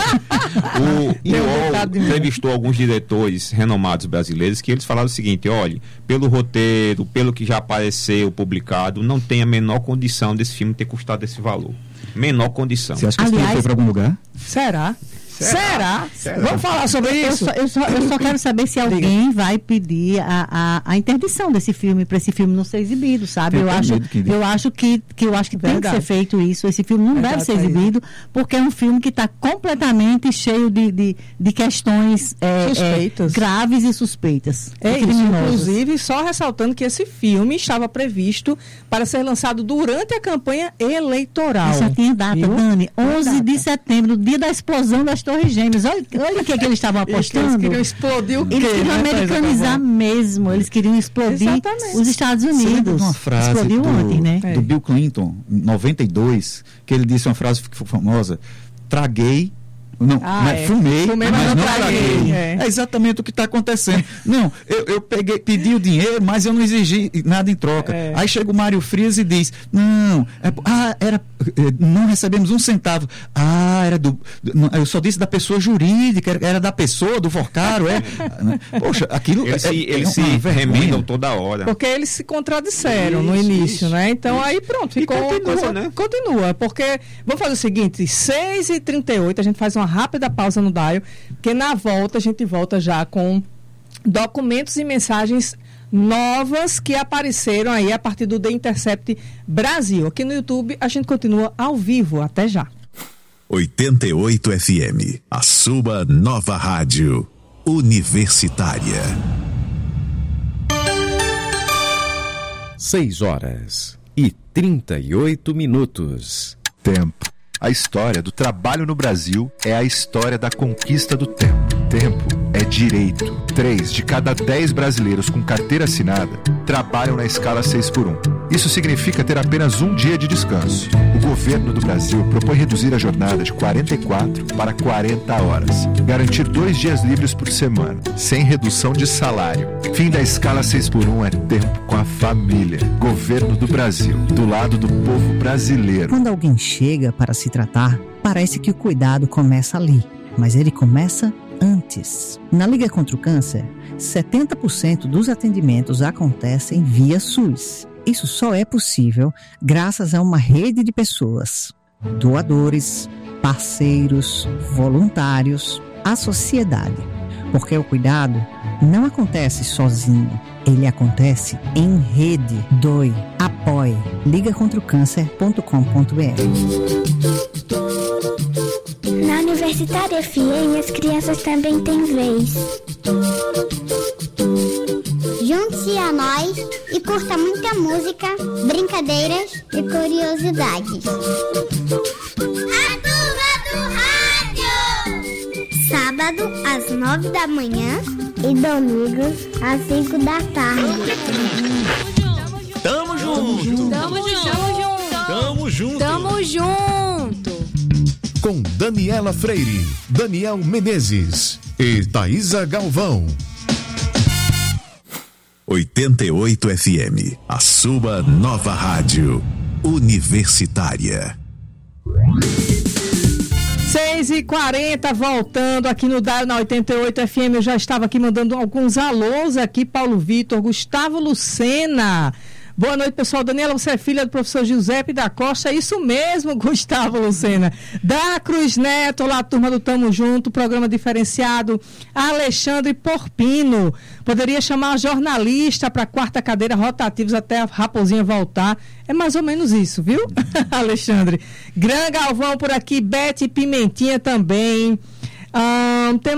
O U O L entrevistou alguns diretores renomados brasileiros que eles falaram o seguinte: olha, pelo roteiro, pelo que já apareceu publicado, não tem a menor condição desse filme ter custado esse valor. Menor condição. Você acha que esse filme foi para algum lugar? Será? Será? Será? Será? Vamos falar sobre eu isso? Só, eu, só, eu só quero saber se alguém Diga. vai pedir a, a, a interdição desse filme, para esse filme não ser exibido, sabe? Eu acho, eu acho que, que eu acho que tem que ser feito isso. Esse filme não Verdade, deve ser exibido, porque é um filme que está completamente cheio de, de, de questões é, suspeitas. É, graves e suspeitas. É isso, inclusive, só ressaltando que esse filme estava previsto para ser lançado durante a campanha eleitoral. Já tinha data, Viu? Dani. onze de setembro, dia da explosão das Torres Gêmeas. Olha, olha o que, é que eles estavam apostando. Eles queriam explodir o quê? Eles queriam né, americanizar mesmo. Eles queriam explodir Exatamente. os Estados Unidos. Uma frase Explodiu do, ontem, né? do Bill Clinton, em noventa e dois, que ele disse uma frase que foi famosa: traguei. Não, ah, né? é. Fumei, Fumei, mas, mas não traguei. traguei. É. É exatamente o que está acontecendo. Não, eu, eu peguei, pedi o dinheiro, mas eu não exigi nada em troca. É. Aí chega o Mário Frias e diz: não, é, ah, era, não recebemos um centavo. Ah, era do. Eu só disse da pessoa jurídica, era da pessoa, do Forcaro, é. Poxa, aquilo. Eles é, se, é, eles é se remendam toda hora. Porque eles se contradisseram isso, no início, isso, né? Então isso. aí pronto, ficou. E continua, coisa, né? Continua, porque vamos fazer o seguinte: seis e trinta e oito, a gente faz uma rápida pausa no Daio, porque na volta a gente volta já com documentos e mensagens novas que apareceram aí a partir do The Intercept Brasil. Aqui no YouTube a gente continua ao vivo. Até já. oitenta e oito F M, a sua nova rádio universitária. Seis horas e trinta e oito minutos. Tempo. A história do trabalho no Brasil é a história da conquista do tempo. Tempo é direito. Três de cada dez brasileiros com carteira assinada trabalham na escala seis por um. Isso significa ter apenas um dia de descanso. O governo do Brasil propõe reduzir a jornada de quarenta e quatro para quarenta horas. Garantir dois dias livres por semana, sem redução de salário. Fim da escala seis por um é tempo com a família. Governo do Brasil, do lado do povo brasileiro. Quando alguém chega para se tratar, parece que o cuidado começa ali, mas ele começa antes. Na Liga contra o Câncer, setenta por cento dos atendimentos acontecem via SUS. Isso só é possível graças a uma rede de pessoas, doadores, parceiros, voluntários, a sociedade. Porque o cuidado não acontece sozinho, ele acontece em rede. Doe, apoie. liga contra o câncer ponto com ponto b r. Na Universitária F M, as crianças também têm vez. Junte-se a nós e curta muita música, brincadeiras e curiosidades. A turma do rádio! Sábado, às nove da manhã, e domingos, às cinco da tarde. Tamo junto! Tamo junto! Tamo junto! Tamo junto! Com Daniela Freire, Daniel Menezes e Thaísa Galvão. oitenta e oito F M, a sua nova rádio universitária. seis e quarenta, voltando aqui no Dial na oitenta e oito F M. Eu já estava aqui mandando alguns alôs aqui. Paulo Vitor, Gustavo Lucena. Boa noite, pessoal. Daniela, você é filha do professor Giuseppe da Costa? É isso mesmo, Gustavo Lucena. Da Cruz Neto, lá, turma do Tamo Junto, programa diferenciado. Alexandre Porpino. Poderia chamar a jornalista para a quarta cadeira rotativos até a Raposinha voltar. É mais ou menos isso, viu, Alexandre? Gran Galvão por aqui, Bete Pimentinha também. Ah, temos